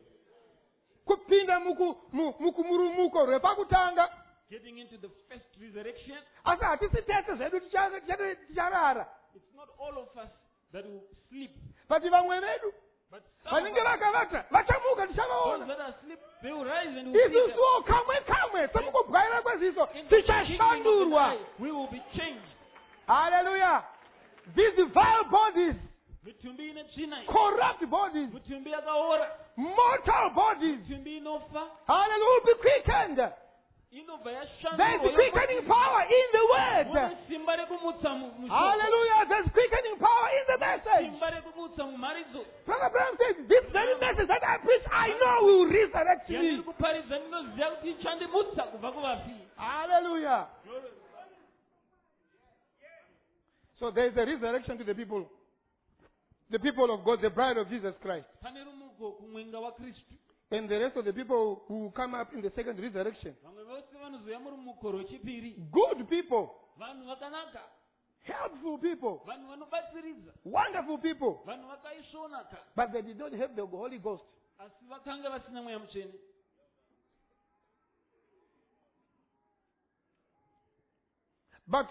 Kupinda muku- mu- mukumurumuko rwepakutanga. Getting into the first resurrection. Asi hatisi tese zvedu ticha- ticha- ticharara. It's not all of us that will sleep. But vamwe vedu But some of vanenge us, vakavata vachamuka those tichavaona. that are asleep, they will rise and will see Isusuwo kamwe kamwe semukubwaira kweziso In the twinkling of an tichashandurwa. eye, we will be changed. Hallelujah. These vile bodies, Mitumbi ine tsvina, corrupt bodies, mitumbi yakaora, mortal bodies, mitumbi inofa, hallelujah, will be quickened. inobva There is yashandurwa. quickening power in the word. Mune simba rekumutsa mu- mushoko. Hallelujah. There's quickening power in the message. Simba rekumutsa mumharidzo. Brother Branham says, this very message that I preach, I know will resurrect yandiri me. kuparidza ndinoziva kuti ichandimutsa kubva kuvafi. Hallelujah. So there is a resurrection to the people. The people of God, the bride of Jesus Christ. pane rumuko kumwenga wakristu. And the rest of the people who will come up in the second resurrection. vamwe vose vanozouya murumuko rwechipiri. Good people. vanhu vakanaka, Helpful people. vanhu vanobatsiridza, Wonderful people. vanhu vakaisvonaka, But they did not have the Holy Ghost. asi vakanga vasina mweya mutsvene. But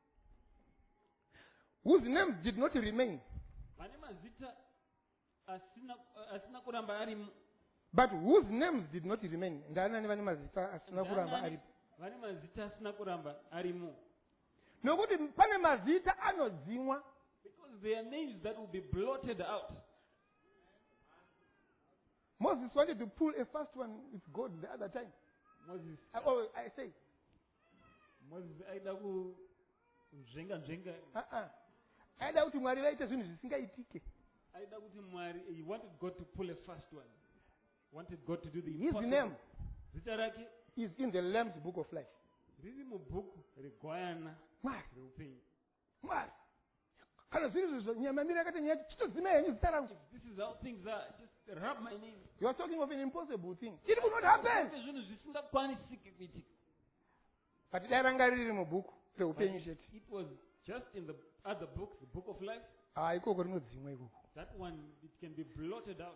whose names did not remain. vane mazita asina asina kuramba arimo. But whose names did not remain. Ndaanani vane mazita asina kuramba Ndanani aripo. vane mazita asina kuramba arimo. Nokuti pane mazita anodzimwa. Because there are names that will be blotted out. Moses wanted to pull a first one with God the other time. Moses, I, oh, I say, Moses aida kuzvenga zvenga, uh-uh. Aida kuti Mwari vaite zvinhu zvisingaitike. aida kuti Mwari, he wanted God to pull a first one. Wanted God to do the His impossible. name Zita rake is in the Lamb's book of life. riri mubhuku regwayana Mwari, reupenyu. Mwari. kana zviri izvo nyama miri yakati nyati chitodzima henyu zita rangu. This is how things are. Just rub my name. You are talking of an impossible thing. It will not happen. Zvinhu zvisingakwanisiki kuitika. But dai ranga riri mubhuku reupenyu chete. It was just in the other book, the book of life. Ah, ikoko rinodzimwa ikoko. That one, it can be blotted out.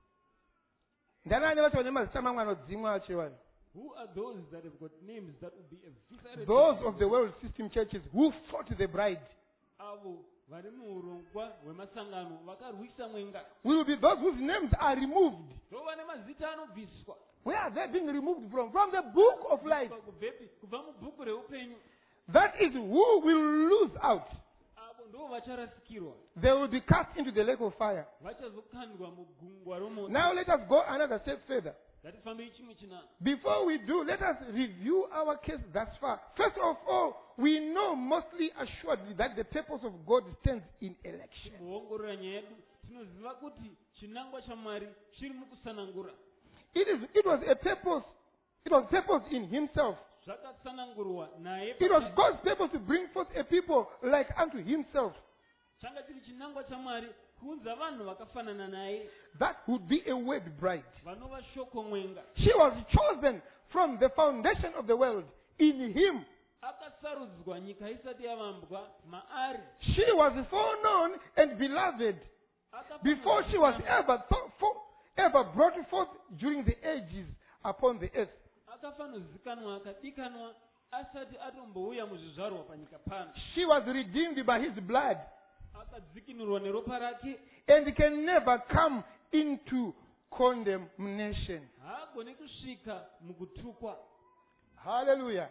Ndanani vacho vane mazita mamwe anodzimwa achiwani? Who are those that have got names that will be eviscerated? Those of the world system churches who fought the bride. Avo vari muurongwa hwemasangano vakarwisa mwenga. We will be those whose names are removed. So vane mazita anobviswa. Where are they being removed from? From the book of life. Kubvepi? Kubva mubhuku reupenyu. That is who will lose out. Avo ndo vacharasikirwa. They will be cast into the lake of fire. Vachazokandwa mugungwa romoto. Now let us go another step further. Ngatifambei chimwe china. Before we do, let us review our case thus far. First of all, we know mostly assuredly that the purpose of God stands in election. Muongorora nyaya yedu tinoziva kuti chinangwa chaMwari chiri mukusanangura. It is. It was a purpose. It was purpose in Himself. Zvakasanangurwa naye. It was God's purpose to bring forth a people like unto Himself. Changa chiri chinangwa chaMwari kuunza vanhu vakafanana naye. That would be a word bride. Vanova shoko mwenga. She was chosen from the foundation of the world in Him. Akasarudzwa nyika isati yavambwa maari. She was foreknown and beloved before she was ever thought for, ever brought forth during the ages upon the earth. Akafanozikanwa akadikanwa asati atombouya muzvizvarwa panyika pano. She was redeemed by His blood akadzikinurwa neropa rake and can never come into condemnation. haagoni kusvika mukutukwa. Hallelujah.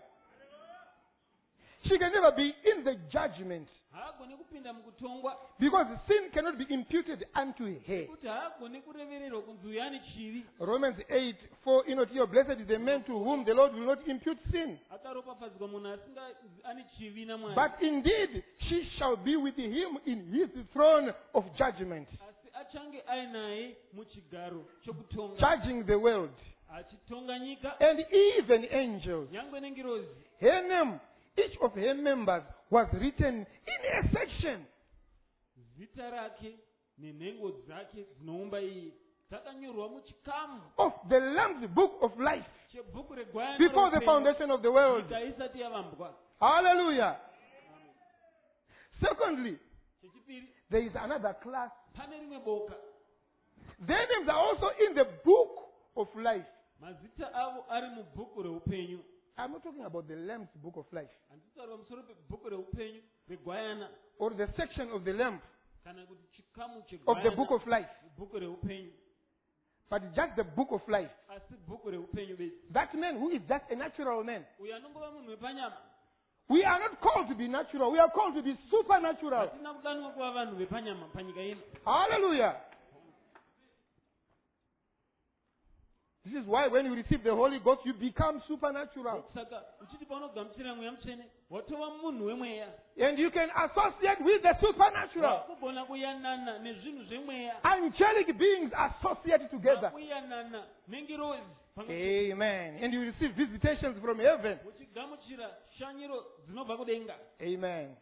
She can never be in the judgment haagoni kupinda mukutongwa because sin cannot be imputed unto her. kuti haagoni kurevererwa kunzi uyu ane chivi. Romans eight four inotiyo, blessed is the man to whom the Lord will not impute sin. akaropafadzwa munhu asinga ane chivi namwari. But indeed she shall be with him in his throne of judgment, asi achange ainaye muchigaro chokutonga judging the world achitonga nyika and even angels. nyangwe nengirozi. Her name, each of her members, was written in a section zita rake nenhengo dzake dzinoumba iyi dzakanyorwa muchikamu of the Lamb's book of life chebhuku regwayana before the roupenyu, foundation of the world. nyika isati yavambwa. Hallelujah. Secondly, Chechipiri, there is another class. pane rimwe boka Their names are also in the book of life. mazita avo ari mubhuku reupenyu. I'm not talking about the Lamb's book of life handitaura pamusoro pebhuku reupenyu regwayana or the section of the Lamb kana kuti chikamu of the book chegwayana of life, bhuku reupenyu, but just the book of life. asi bhuku reupenyu bedzi. That man who is just a natural man. uyu anongova munhu wepanyama. We are not called to be natural. We are called to be supernatural. hatina kudanwa kuva vanhu vepanyama panyika ino. Hallelujah. This is why when you receive the Holy Ghost, you become supernatural. saka uchiti paunogamuchira mweya mutsvene watova munhu wemweya. And you can associate with the supernatural. wakugona kuyanana nezvinhu zvemweya. Angelic beings associate together. kuyanana nengirozi. Amen. And you receive visitations from heaven. uchigamuchira shanyiro dzinobva kudenga. Amen.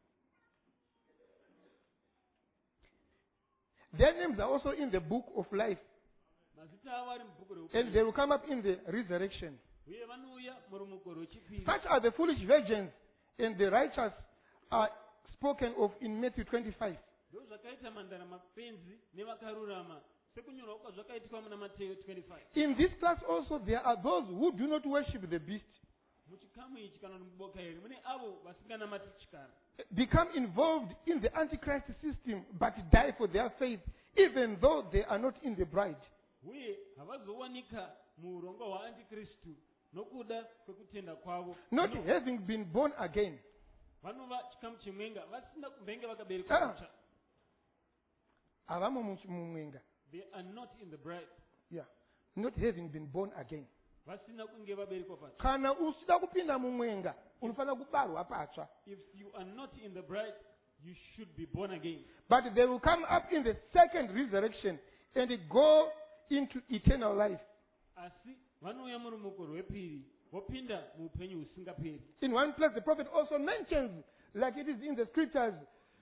Their names are also in the book of life. mazita avo ari mubhuku And reupenyu they will come up in the resurrection. uye vanouya murumuko rwechipiri. Such are the foolish virgins and the righteous are spoken of in Matthew twenty-five. ndo zvakaita mandarama mapenzi nevakarurama sekunyorwa kwazvakaitwa muna Mateyo twenty-five. In this class also there are those who do not worship the beast, muchikamu ichi kana muboka iri mune avo vasinganamati chikara. become involved in the Antichrist system, but die for their faith, even though they are not in the bride. uye havazowanika muurongwa hwaantikristu nokuda kwekutenda kwavo. Not having been born again. vanova chikamu chemwenga vasina kumbenge vakaberekwa Ah. kutsva. Avamo mu- mumwenga. They are not in the bride. Yeah. Not having been born again. vasina kunge vaberekwa patsva. Kana usida kupinda mumwenga, unofanira kubarwa patsva. If you are not in the bride, you should be born again. But they will come up in the second resurrection and go into eternal life. asi vanouya murumuko rwepiri vopinda muupenyu husingaperi. In one place, the prophet also mentions, like it is in the scriptures,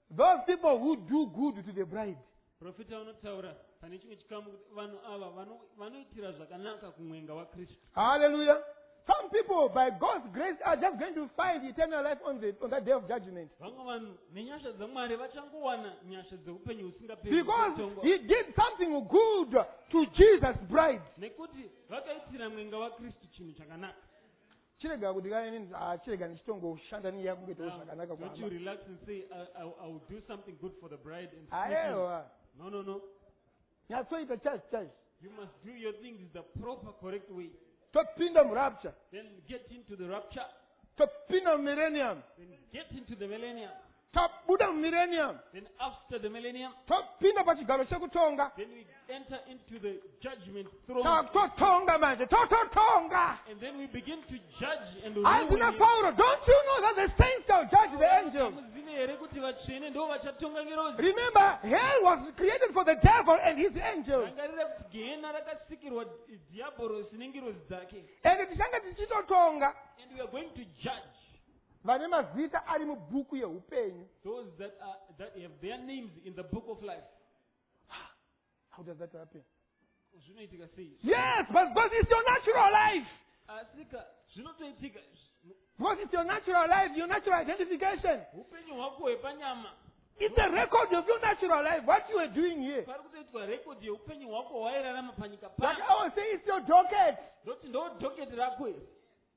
Those people who do good to the bride. Profita unotaura pane chimwe chikamu kuti vanhu ava vano- vanoitira zvakanaka kumwenga waKristu. Hallelujah. Some people, by God's grace, are just going to find eternal life on the on that day of judgment. Vamwe vanhu nenyasha dzaMwari vachangowana nyasha dzeupenyu husingaperi Because hukatongwa. he did something good to Jesus' bride. Nekuti vakaitira mwenga waKristu chinhu chakanaka. Chirega kuti kane ah chirega nichitongoshanda niya kungeto zvakanaka Don't you kwa. relax and say, I, I, I will do something good for the bride and Ayewa. No, no, no. Nyatsoita church church. You must do your things the proper, correct way. Topinda mu rapture. Then get into the rapture. Topinda mu millennium. Then get into the millennium. Tobuda mu millennium. Then after the millennium, Topinda pa chigaro chekutonga. then we enter into the judgment throne. Totonga manje. Tototonga. And then we begin to judge and rule. Azina Paulo, don't you know that the saints shall judge the angels? Muzive here kuti vatsvene ndo vachatonga ngerozi. Remember, hell was created for the devil and his angels. Rangarira kuti gehena rakasikirwa dhiabhorosi nengirozi dzake. And tichanga tichitotonga. And we are going to judge Vane mazita ari mubhuku yeupenyu. those that are that have their names in the book of life. How does that happen? Zvinoitika sei? Yes, but because it's your natural life. Asika zvinotoitika Because it's your natural life, your natural identification. upenyu hwako hwepanyama. It's a record of your natural life, what you are doing here. Pari kutoitwa rekodhi yeupenyu hwako hwairarama panyika Like pano. I was saying, it's your docket. Ndoti ndo dhoketi rako iri.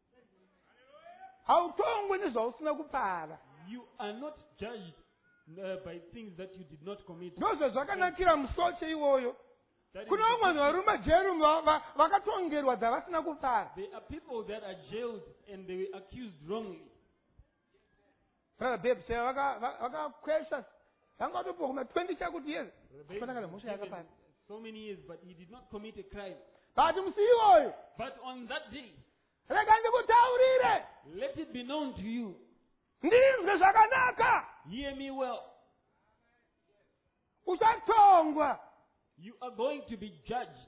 Hautongwe nezvausina kupara. You are not judged uh, by things that you did not commit. Ndozvo zvakanakira musoche iwoyo. That is Kuna the vamwe vanhu vari mumajeru va- va- vakatongerwa dzavasina kupara. There are people that are jailed and they were accused wrongly. Brother Babes, vaka- va- vakakwesha vangatopiwa kuma twenty chakuti yes. The baby Afanakana was mhosva given yakapara. so many years, but he did not commit a crime. But musi iwoyo, But on that day, rega ndikutaurire, let it be known to you. ndinzwe zvakanaka, Hear me well. uchatongwa. You are going to be judged.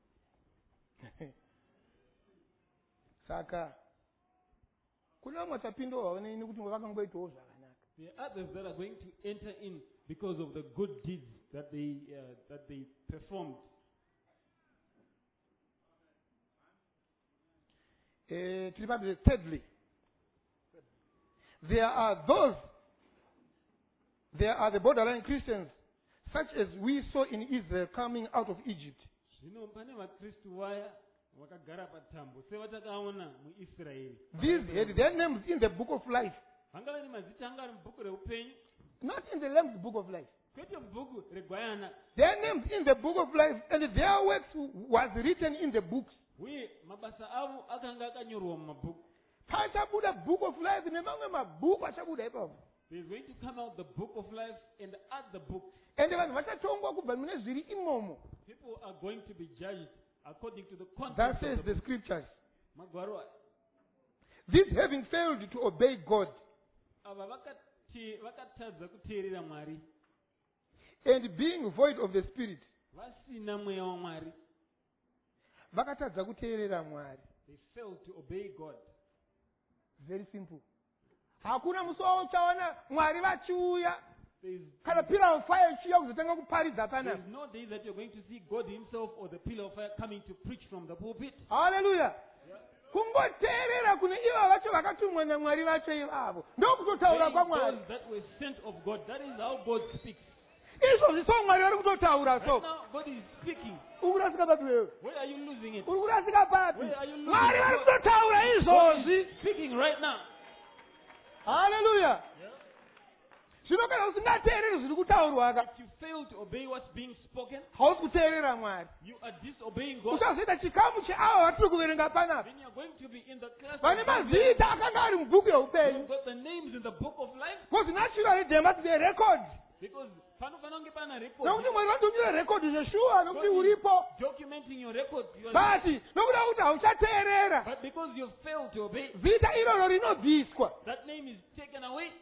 Saka, kuna vamwe tapindowa vaneni kuti vakangoitawo zvakanaka. There are others that are going to enter in because of the good deeds that they uh, that they performed. Eh, tiri pabili, thirdly, there are those, there are the borderline Christians, such as we saw in Israel coming out of Egypt. Zvino pane vaKristu vaya vakagara patambo sevatakaona muIsraeri. These had their names in the book of life, Vanga vane mazita anga ari mubhuku reupenyu, not in the Lamb's book of life. kwete mubhuku regwayana. Their names in the book of life, and their works was written in the books. Uye mabasa avo akanga akanyorwa mumabhuku. Pachabuda book of life nemamwe mabhuku achabuda ipapo. There's going to come out the book of life and other books. Ende vanhu vachatongwa kubva mune zviri imomo. People are going to be judged according to the That content says of the the book. scriptures. Magwaro aya. This having failed to obey God Ava vakate- vakatadza kuteerera Mwari. and being void of the Spirit, Vasina mweya waMwari. vakatadza kuteerera Mwari. They failed to obey God. Very simple. Hakuna musowo uchaona Mwari vachiuya There's, kana pillar of fire ichiuya kuzotanga kuparidza there's panapa. no day that you're going to see God himself or the pillar of fire coming to preach from the pulpit. Hallelujah. Kungoteerera kune ivo vacho vakatumwa naMwari vacho ivavo. Ndokutotaura Obeying kwaMwari. those that were sent of God. That is how God speaks. Izvozvi so Mwari vari kutotaura Right so. now, God is speaking. Uri kurasika papi wewe? Where are you losing it? Uri kurasika papi? Where are you losing Mwari it? vari kutotaura God izvozvi. is speaking right now. Hallelujah. Zvino kana usingateereri zviri kutaurwa ka, If you fail to obey what's being spoken, hausi kuteerera Mwari. you are disobeying God. Uchazoita chikamu cheavo vatiri kuverenga panapa. Then you're going to be in the class of Vane God. mazita akanga ari mubhuku yeupenyu. You've got the names in the book of life. Because naturally they must be a record. Because panofanira kunge pana record. Nokuti Mwari vanotonyora record zveshuwa nokuti uripo. Documenting your record. You are But nokuda kuti hauchateerera, But because you failed to obey, zita iroro rinobviswa. that name is taken away.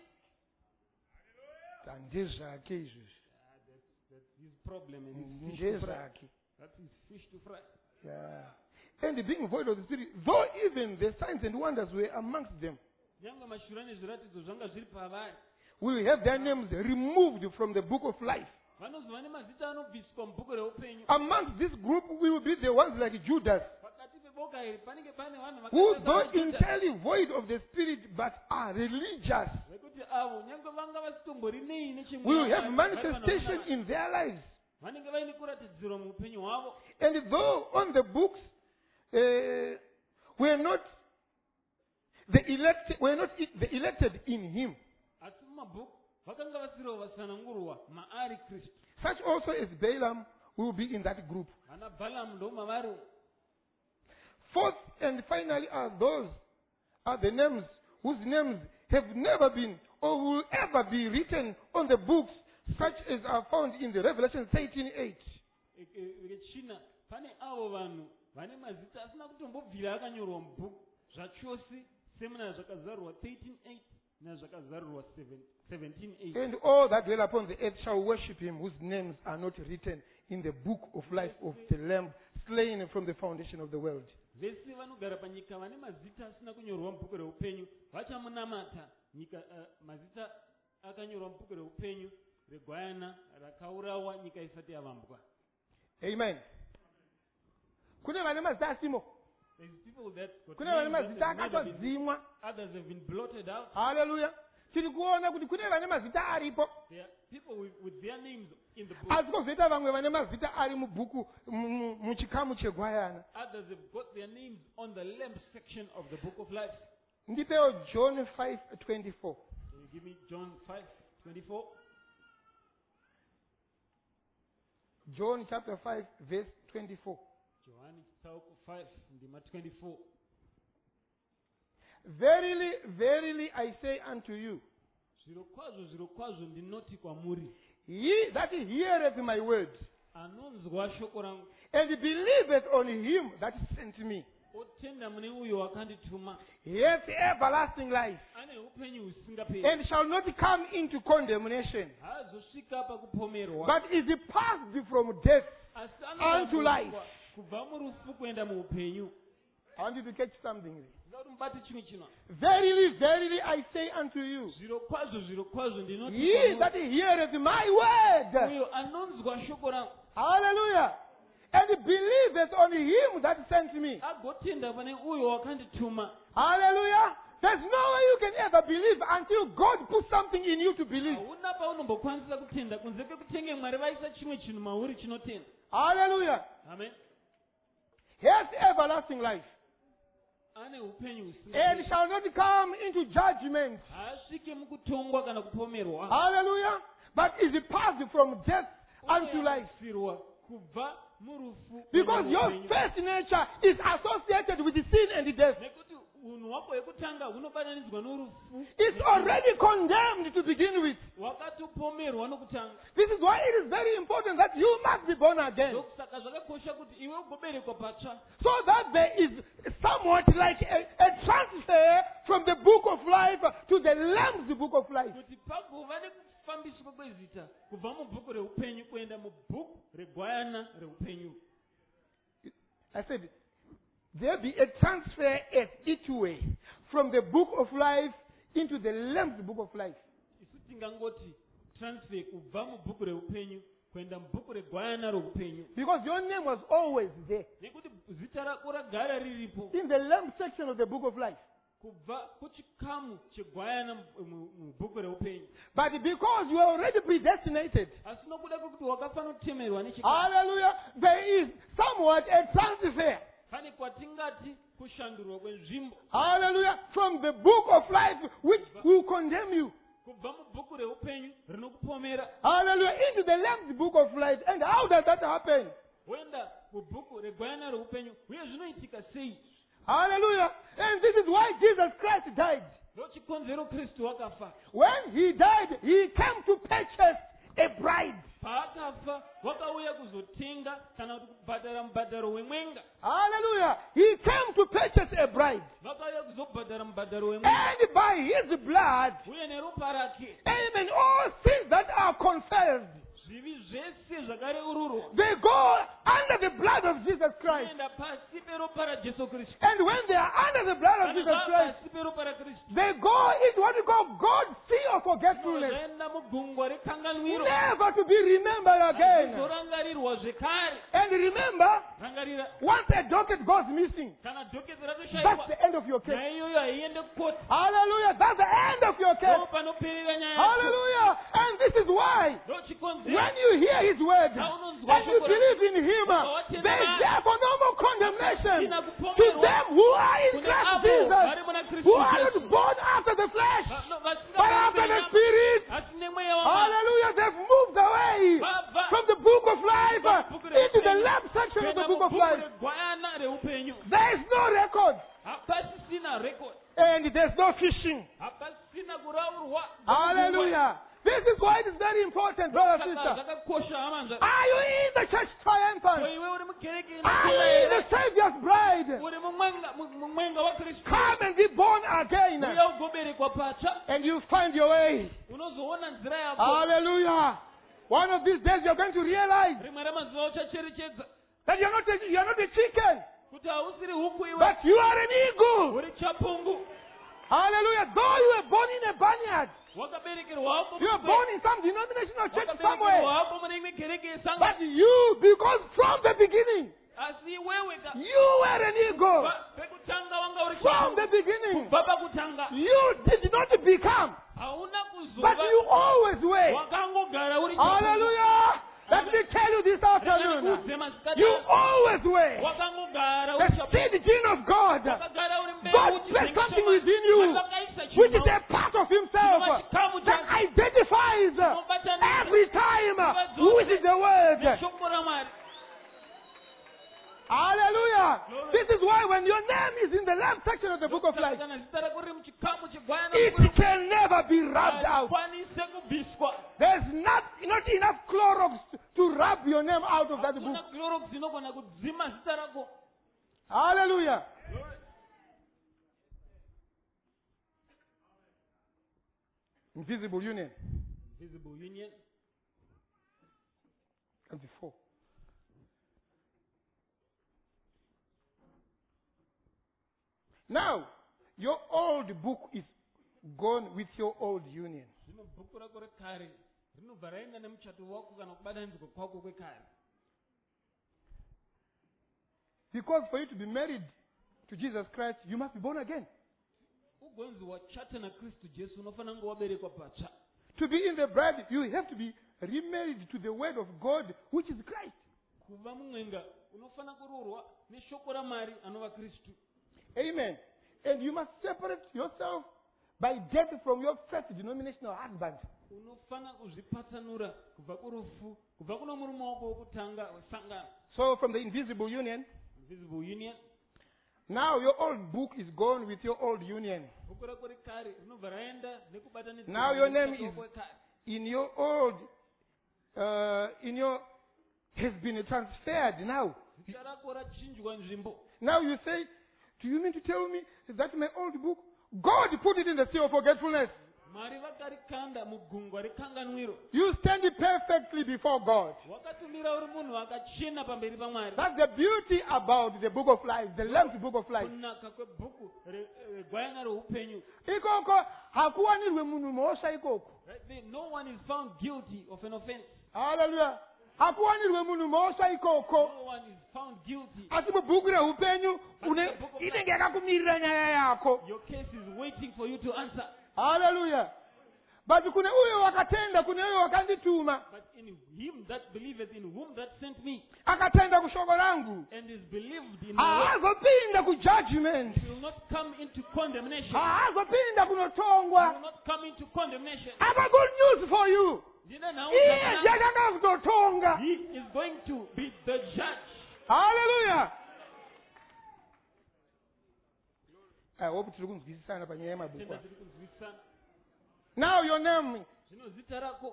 Ndezvake izvozvi. Ah, that's, that's his problem and his fish to fry. Ndezvake. That's his fish to fry. Yeah. And being void of the Spirit, though even the signs and wonders were amongst them, Nyanga mashura nezviratidzo zvanga zviri pavari. will have their names removed from the book of life. vanozova nemazita anobviswa mubhuku reupenyu. Amongst this group, we will be the ones like Judas, Pakati peboka iri panenge pane vanhu who, vakaita though savaJudha, entirely void of the Spirit, but are religious, vekuti avo nyange vanga vasitombori nechimwe will have vari manifestation vanhu in their lives. vanenge vaine kuratidzirwa muupenyu hwavo. And though on the books, uh, we're not the elected, we're not the elected in Him. Asi mumabhuku vakanga vasiriwo vasanangurwa maari Kristu. Such also as Balaam will be in that group. Vana Balaam ndo mavari. Fourth and finally are those are the names whose names have never been or will ever be written on the books, such as are found in the Revelation thirteen eight. Vechina pane avo vanhu vane mazita asina kutombobvira akanyorwa mubhuku zvachose semuna zvakazarurwa thirteen eight nazvakazarurwa seventeen eight. And all that dwell upon the earth shall worship Him, whose names are not written in the book of life of the Lamb, slain from the foundation of the world. Vese vanogara panyika vane mazita asina kunyorwa mubhuku reupenyu vachamunamata nyika. Uh, mazita akanyorwa mubhuku reupenyu regwayana rakaurawa nyika isati yavambwa. Amen. Kune vane mazita asimo. There's people that got Kune vane names mazita that have never been- akatodzimwa. others have been blotted out. Hallelujah. Tiri kuona kuti kune vane mazita aripo. There are people with, with their names in the book. Asi kozoita vamwe vane mazita ari mubhuku mu- mu- muchikamu chegwayana. Others have got their names on the lamp section of the book of life. Ndipewo John five twenty-four. Can you give me John five twenty-four? John chapter five verse twenty-four. John chapter five, ndima twenty-four. Verily, verily I say unto you, Zvirokwazvo, zvirokwazvo ndinoti kwamuri, he that heareth my word anonzwa shoko rangu and believeth on him that sent me otenda mune uyo wakandituma hath everlasting life, ane upenyu husingaperi, and shall not come into condemnation, haazosvika pakupomerwa, but is passed from death asi unto life. anogamuchirwa kubva murufu kuenda muupenyu. I want you to catch something there. Ndinoda kuti mubate chimwe chino. Verily, verily I say unto you, Zvirokwazvo, zvirokwazvo ndinoti he kwamuri, that heareth my word, uyo anonzwa shoko rangu hallelujah, and believeth on him that sent me, agotenda pane uyo wakandituma. hallelujah. There's no way you can ever believe until God puts something in you to believe. Hauna paunombokwanisa kutenda kunze kwekutenge Mwari vaisa chimwe chinhu mauri chinotenda. Hallelujah. Amen. Has everlasting life, Ane upenyu and husingaperi, shall not come into judgment, haasvike mukutongwa kana kupomerwa, hallelujah, but is passed from death unto life. Unoyambisirwa kubva murufu Because kuenda your muupenyu. first nature is associated with sin and death. Nekuti unhu hwako hwekutanga hunofananidzwa norufu. It's already condemned to begin with. Wakatopomerwa nokutanga. This is why it is very important that you must be born again, Ndokusaka zvakakosha kuti iwe ugoberekwa patsva, so that there is somewhat like a, a transfer from the book of life to the Lamb's book of life. kuti pagova nekufambiswa kwezita kubva mubhuku reupenyu kuenda mubhuku regwayana reupenyu. I said, there be a transfer as each way from the book of life into the Lamb's book of life. Isu tingangoti transfer kubva mubhuku reupenyu kuenda mubhuku regwayana reupenyu, Because your name was always there nekuti zita rako ragara riripo in the Lamb section of the book of life. kubva kuchikamu chegwayana mu- mu- mubhuku reupenyu. But because you are already predestinated, Asi nokuda kwekuti wakafanira kutemerwa nechikamu, hallelujah, there is somewhat a transfer, pane kwatingati kushandurwa kwenzvimbo hallelujah, from the book of life which will condemn you, kubva mubhuku reupenyu rinokupomera hallelujah, into the Lamb's book of life. And how does that happen? woenda mubhuku regwayana reupenyu, uye zvinoitika sei? Hallelujah. And this is why Jesus Christ died. Ndochikonzero Kristu wakafa. When he died, he came to purchase a bride. Paakafa wakauya kuzotenga kana kuti kubhadhara mubhadharo wemwenga. Hallelujah. He came to purchase a bride. Vakauya kuzobhadhara mubhadharo wemwenga. And by his blood, Uye neropa rake amen, all sins that are confessed, zvivi zvese zvakareururwa they go under the blood of Jesus Christ. zvinoenda pasi pasi peropa rajesu kristu And when they are under the blood of kana Jesus Christ, pasi peropa rakristu they go into what we call God's sea of forgetfulness. zvaenda mugungwa rekanganwiro Never to be remembered again. zorangarirwa zvekare. And remember, Rangarira once a docket goes missing, kana dhokezi that's ratoshayiwa the end of your case. naiyoyo haiende kukoti Hallelujah. That's the end of your case. ndo panoperera nyaya yako. Hallelujah. And this is why ndo chikonzero when you hear his word Haunonzwa and you shoko believe in him, Ukawatenda there is naye. therefore no more condemnation Sina to kupomerwa them who are in kune Christ avo Jesus, vari muna Kristu who are Jesu. not born after the flesh, Va- no, but vasingafanani after the nenyama, Spirit. asi nemweya wamwari. Hallelujah. They've moved away Vabva from the book of life uh, From the book of into the life. left section of the kuenda book of mubhuku life. regwayana reupenyu. There is no record Hapasisina record. and there's no fishing. Hapasisina kuraurwa. Hallelujah. This is why it is very important, brother and Saka sister. zvakakosha hama nzva- Are you in the church Ko triumphant? iwe uri mukereke Are you inokuda in the here? Savior's bride? Uri mumwenga mu- mumwenga wakristu. Come and be born again. Uya ugoberekwa patsva. And you find your way. Unozoona nzira yako. Hallelujah. One of these days you're going to realize Rimwe ramazuva uchacherechedza that you're not a, you're not a chicken, kuti hausiri huku iwe. but you are an eagle. Uri chapungu. Hallelujah. Though you were born in a barnyard, Wakaberekerwa hapo you were mugwe. born in some denominational church somewhere, Wakaberekerwa hapo mune imwe kereke yesangano. but you, because from the beginning, Asi wewe ka- you were an eagle. Ba- pekutanga wanga uri From the chapungu. beginning, Kubva pakutanga. you did not become, Hauna but kuzova. you always were. Wakangogara uri chapungu. Hallelujah. Let me tell you this afternoon, Ndikuudze masikati you ano. always were. Wakangogara The uri chapungu. seed gene of God. Wakagara uri mbeu God uchi placed zenga something chama- within you, Wakakaisa which is chino. a part of Himself Chino chikamu that chake. identifies Chinobatanidza. every time who is the Word. Neshoko raMwari. Hallelujah. Glory. This is why when your name is in the left section of the book of life, Kana zita rako riri muchikamu chegwayana it mukuru- can never be rubbed out. Haikwanise kubviswa. There's not, not enough Clorox to rub your name out of that book. Hakuna Clorox inogona kudzima zita rako. Hallelujah. Invisible union. Visible union. twenty-four. Now, your old book is gone with your old union. Zvino bhuku rako rekare rinobva raenda nemuchato wako kana kubatanidzwa kwako kwekare. Because for you to be married to Jesus Christ, you must be born again. Ugonzi wachata naKristu Jesu unofanira kunge waberekwa patsva. To be in the bride, you have to be remarried to the word of God, which is Christ. Kuva mumwenga unofanira kurorwa neshoko raMwari anova Kristu. Amen. And you must separate yourself by death from your first denominational husband. Unofanira kuzvipatsanura kubva kurufu, kubva kuno murume wako wokutanga wesangano. So from the invisible union, Visible union. now your old book is gone with your old union. Bhuku rako rekare rinobva raenda nekubatanidzwa Now your name nemuchato is- wako wekare. In your old, uh, in your, has been transferred now. Zita rako rachinjwa nzvimbo. Now you say, do you mean to tell me that my old book, God put it in the sea of forgetfulness? Mwari vakarikanda mugungwa rekanganwiro. You stand perfectly before God. Wakatumira uri munhu akachena pamberi paMwari. That's the beauty about the book of life, the Lamb's book of life. Kunaka kwebhuku re- regwayana reupenyu. Ikoko hakuwanirwe munhu mhosva ikoko. Right there, no one is found guilty of an offense. Hallelujah. Hakuwanirwe munhu mhosva ikoko. No one is found guilty. Asi mubhuku reupenyu une- inenge yakakumirira nyaya yako. Your case is waiting for you to answer. Hallelujah. But kune uyo wakatenda, kune uyo wakandituma, But in him that believeth, in whom that sent me, akatenda kushoko langu, and is believed in the word, haazopinda ku judgment, will not come into condemnation. haazopinda Will kunotongwa. not come into condemnation. I have a good news for you. Ndina nhau Iye dzakanaka. ndiye akazotonga. He is going to be the judge. Hallelujah. I hope tiri kunzwisisana panyaya yemabhuku. Tenda tiri kunzwisisana. Now your name Zvino zita rako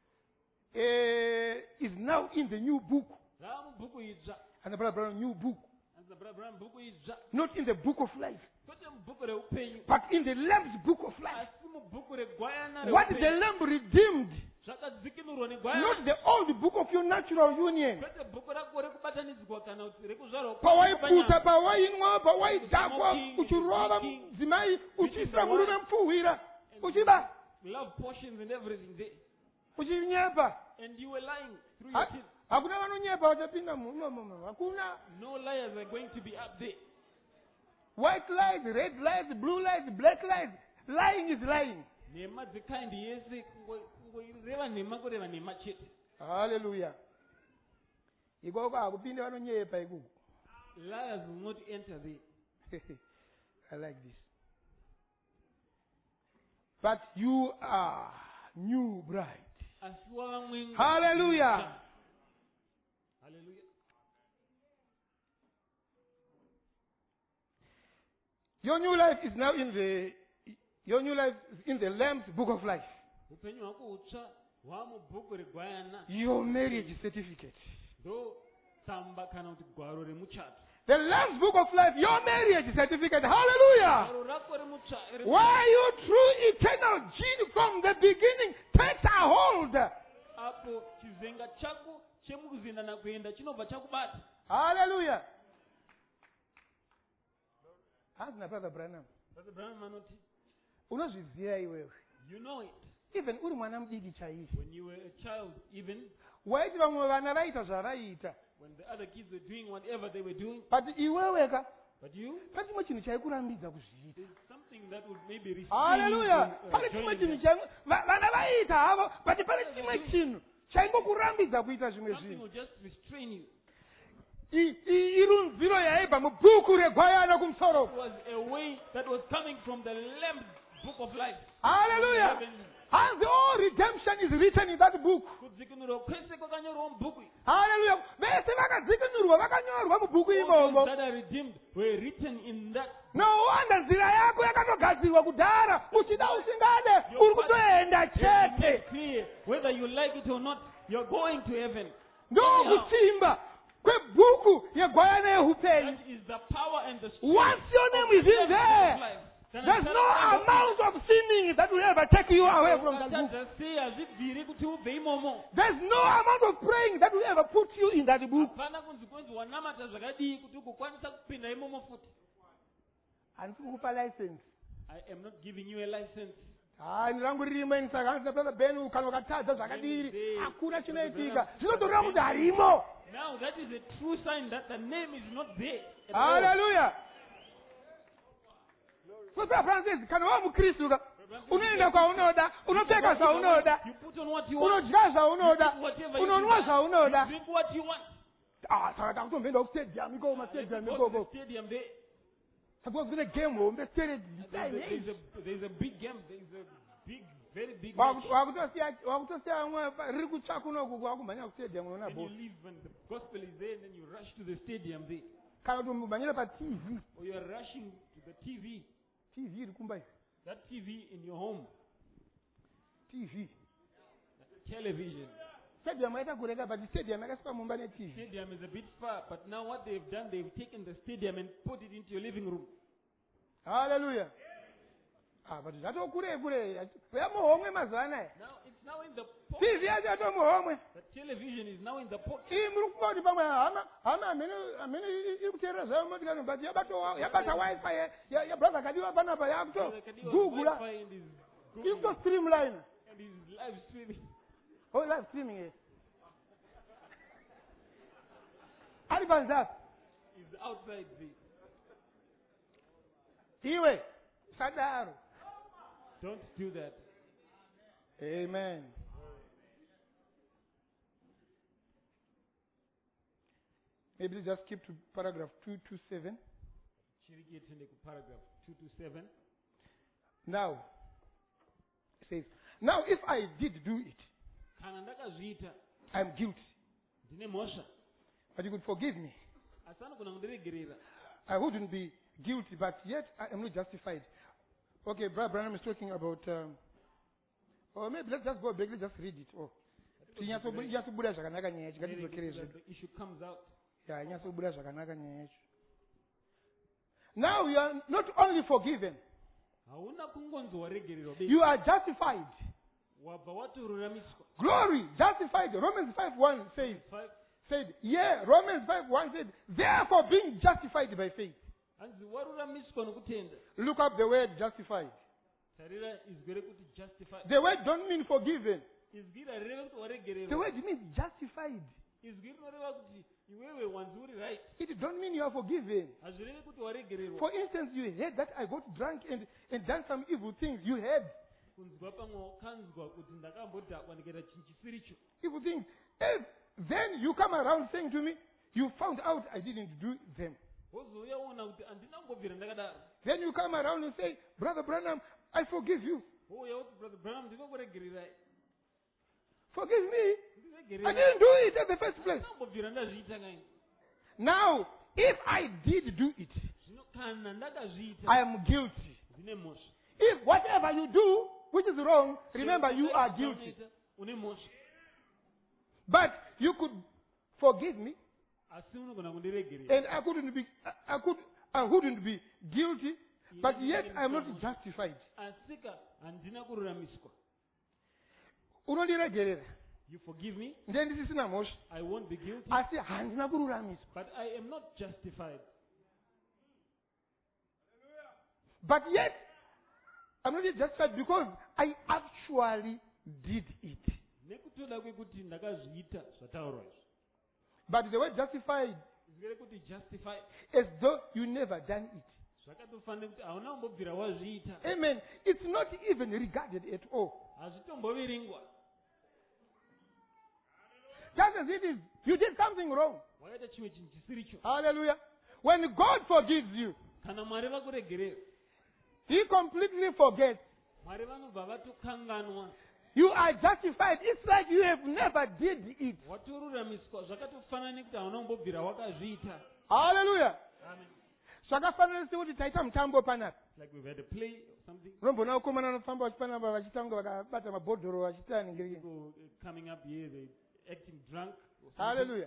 uh, is now in the new book. rava mubhuku idzva. And the brother, brother, new book. Anza brabra mubhuku idzva. Not in the book of life, Kwete mubhuku reupenyu. but in the Lamb's book of life. Asi mubhuku regwayana What the reupenyu. Lamb redeemed zvakadzikinurwa negwayana, Not the old book of your natural union. kwete bhuku rako rekubatanidzwa kana kuti rekuzvarwa Pawaiputa, pawainwa, pawaidhakwa, uchirova mudzimai, uchiisa murume mupfuhwira, uchiba, love portions and everything there, uchinyepa. and you were lying through your teeth. Hakuna vanonyepa vachapinda muno, hakuna. No liars are going to be up there. White lies, red lies, blue lies, black lies. Lying is lying. Nhema dzekindi yese kungoreva nhema kureva nhema chete. Hallelujah. Ikoko hakupinde vanonyepa ikoko. Liars will not enter there. I like this. But you are new bride. Hallelujah. Hallelujah. Your new life is now in the your new life is in the Lamb's book of life. Upenyu hwako hutsva hwamubhuku regwayana. Your marriage certificate. Ndo tsamba kana kuti gwaro remuchato. The Lamb's book of life, your marriage certificate. Hallelujah. Gwaro rako remuchato. Why you true eternal gene from the beginning takes a hold. Apo chizenga chako chemukuzendana kuenda chinobva chakubata. Hallelujah. Hazina brother Branham. Brother Branham anoti. Unozviziva iwewe. You know it. Even uri mwana mudiki chaiye. When you were a child, even waiti vamwe vana vaita zvavaiita. when the other kids were doing whatever they were doing, But iweweka but you, pane chimwe chinhu chaikurambidza kuzviita. there's something that would maybe restrain Hallelujah. you to, uh, Pane chimwe join chinhu them. chai va- vana vaiita havo, but pane chimwe chinhu chaingokurambidza kuita zvimwe Something zvinhu. will just restrain you. I- i- irunziro yaibva mubhuku regwayana kumusoro. It was a way that was coming from the Lamb's book of life. Hallelujah. And the whole redemption is written in that book. Kudzikinurwa kwese kwakanyorwa mubhuku. Hallelujah. Vese vakadzikinurwa vakanyorwa mubhuku All imomo. those that are redeemed were written in that. No wonder nzira yako yakatogadzirwa kudhara. Uchida usingade uri kutoenda It's chete. clear whether you like it or not, you're going to heaven. Ndo kusimba kwebhuku yegwayana yehupenyu. That is the power and the strength. Once your name is in there, Life. there's no amount of sinning that will ever take you away from that book. Hazvibviri kuti ubve imomo. There's no amount of praying that will ever put you in that book. Hapana kunzi kwenzi wanamata zvakadii kuti ugokwanisa kupinda imomo futi. Handisi kukupa license. I am not giving you a license. Hai ndirangu ririmo ini saka handisi brother Ben kana ukatadza zvakadiri. Hakuna chinoitika. Zvinotoreva kuti harimo. Now that is a true sign that the name is not there. at all. Hallelujah. So Francis, kana wa mukristu ka unoenda kwaunoda, unopfeka zvaunoda, You put on what you want. unodya You zvaunoda, do whatever you unonwa desire. zvaunoda. You drink what you want. Ah, saka takutomboenda kustadium ikoko Let's mastadium go to ikoko. the stadium there. Suppose kune game hombe There's a, stadium. there's a, there's a big game. There's a big, very big Waku- match. wakutosiya wakutosiya mwe riri kutsvaka unoku wakumhanya kustadium unoona And you ball. leave when the gospel is there and then you rush to the stadium there. Kana kuti mumhanyira pa T V. Or you are rushing to the T V. T V iri kumba iyo. That T V in your home. T V. Television. Stadium yaita kureka but stadium yakasipa mumba ne T V. Stadium is a bit far, but now what they've done, they've taken the stadium and put it into your living room. Hallelujah. Ah, but zvatokure kure. Yamuhomwe mazuva anaya. Now it's now in the pot. T V yacho yatomuhomwe. The television is now in the pot. Ii muri kufunga kuti pamwe hama hama amene amene iri kuteerera zvayo motikani but yabata wa- yabata wifi ya- ya ya brother kadiwa panapa yakuto Brother Kadiwa has google Wi-Fi and is iri Googling kuto streamline. and is live streaming. Oh, live streaming eh. Ari panzapa. Is outside the. Iwe sadaro. Don't do that. Amen. Maybe just skip to paragraph two twenty-seven. Chiriki etende ku paragraph two twenty-seven. Now, it says, now if I did do it, Kana ndakazviita I'm guilty. ndine mhosva. But you could forgive me. Asi anogona kundiregerera. I wouldn't be guilty, but yet I am not justified. Okay, Brother Branham is talking about, um, or maybe let's just go back, let's just read it. Oh, inyatsobuda zvakanaka nyaya yacho, ngatidzokerezve. The issue comes out. Yeah, inyatsobuda zvakanaka nyaya yacho. Now you are not only forgiven, Hauna kungonzi waregererwa bedzi. you are justified. wabva watoruramiswa. Glory, justified. Romans five one says, Five. said, yeah, Romans five one said, therefore being justified by faith. Hanzi waruramiswa nokutenda. Look up the word justified. Tarira izwi rekuti justified. The word don't mean forgiven. Izwi rareva kuti The waregererwa. word means justified. Izwi rinoreva kuti iwewe wanzi uri right. It don't mean you are forgiven. Hazvirevi kuti waregererwa. For instance, you heard that I got drunk and, and done some evil things. You heard Kunzwa pamwe wakanzwa kuti ndakambodhakwa ndikaita chinhu chisiricho. evil things. If then you come around saying to me, you found out I didn't do them. Wozouyaona kuti andinangobvira ndakadaro. Then you come around and say, Brother Branham, I forgive you. Wouya kuti brother Branham ndinokuregererai. Forgive me. I Ndiregererai. didn't do it in the first place. Ndinangobvira ndazviita ngai. Now, if I did do it, Zvino kana ndakazviita I am guilty. ndine mhosva. If whatever you do, which is wrong, remember you are guilty. Une mhosva. But you could forgive me, Asi unogona kundiregerera. and I couldn't be, I could, I wouldn't be guilty, but yet I am not justified. Asika handina kururamiswa. Unondiregerera. You forgive me, Then this is mhosva. I won't be guilty, Asi handina kururamiswa. but I am not justified. But yet, I'm not justified because I actually did it. Nekutoda kwekuti ndakazviita zvataurwa izvi. But the word justified, Izwi rekuti justified as though you never done it. zvakatofanira kuti hauna kumbobvira wazviita. Amen. It's not even regarded at all. Hazvitomboviringwa. Just as it is, you did something wrong. Wakaita chimwe chinhu chisiricho. Hallelujah. When God forgives you, Kana Mwari vakuregerera, He completely forgets. Mwari vanobva vatokanganwa. You are justified. It's like you have never did it. Watoruramiswa zvakatofanana nekuti hauna kumbobvira wakazviita. Hallelujah. Amen. Zvakafanana sekuti taita mutambo panapa. Like we've had a play or something. Unombona vakomana vanofamba vachipanapa vachitanga vakabata mabhodhoro vachitani ngiriki. People uh, coming up here, they acting drunk or something. Hallelujah.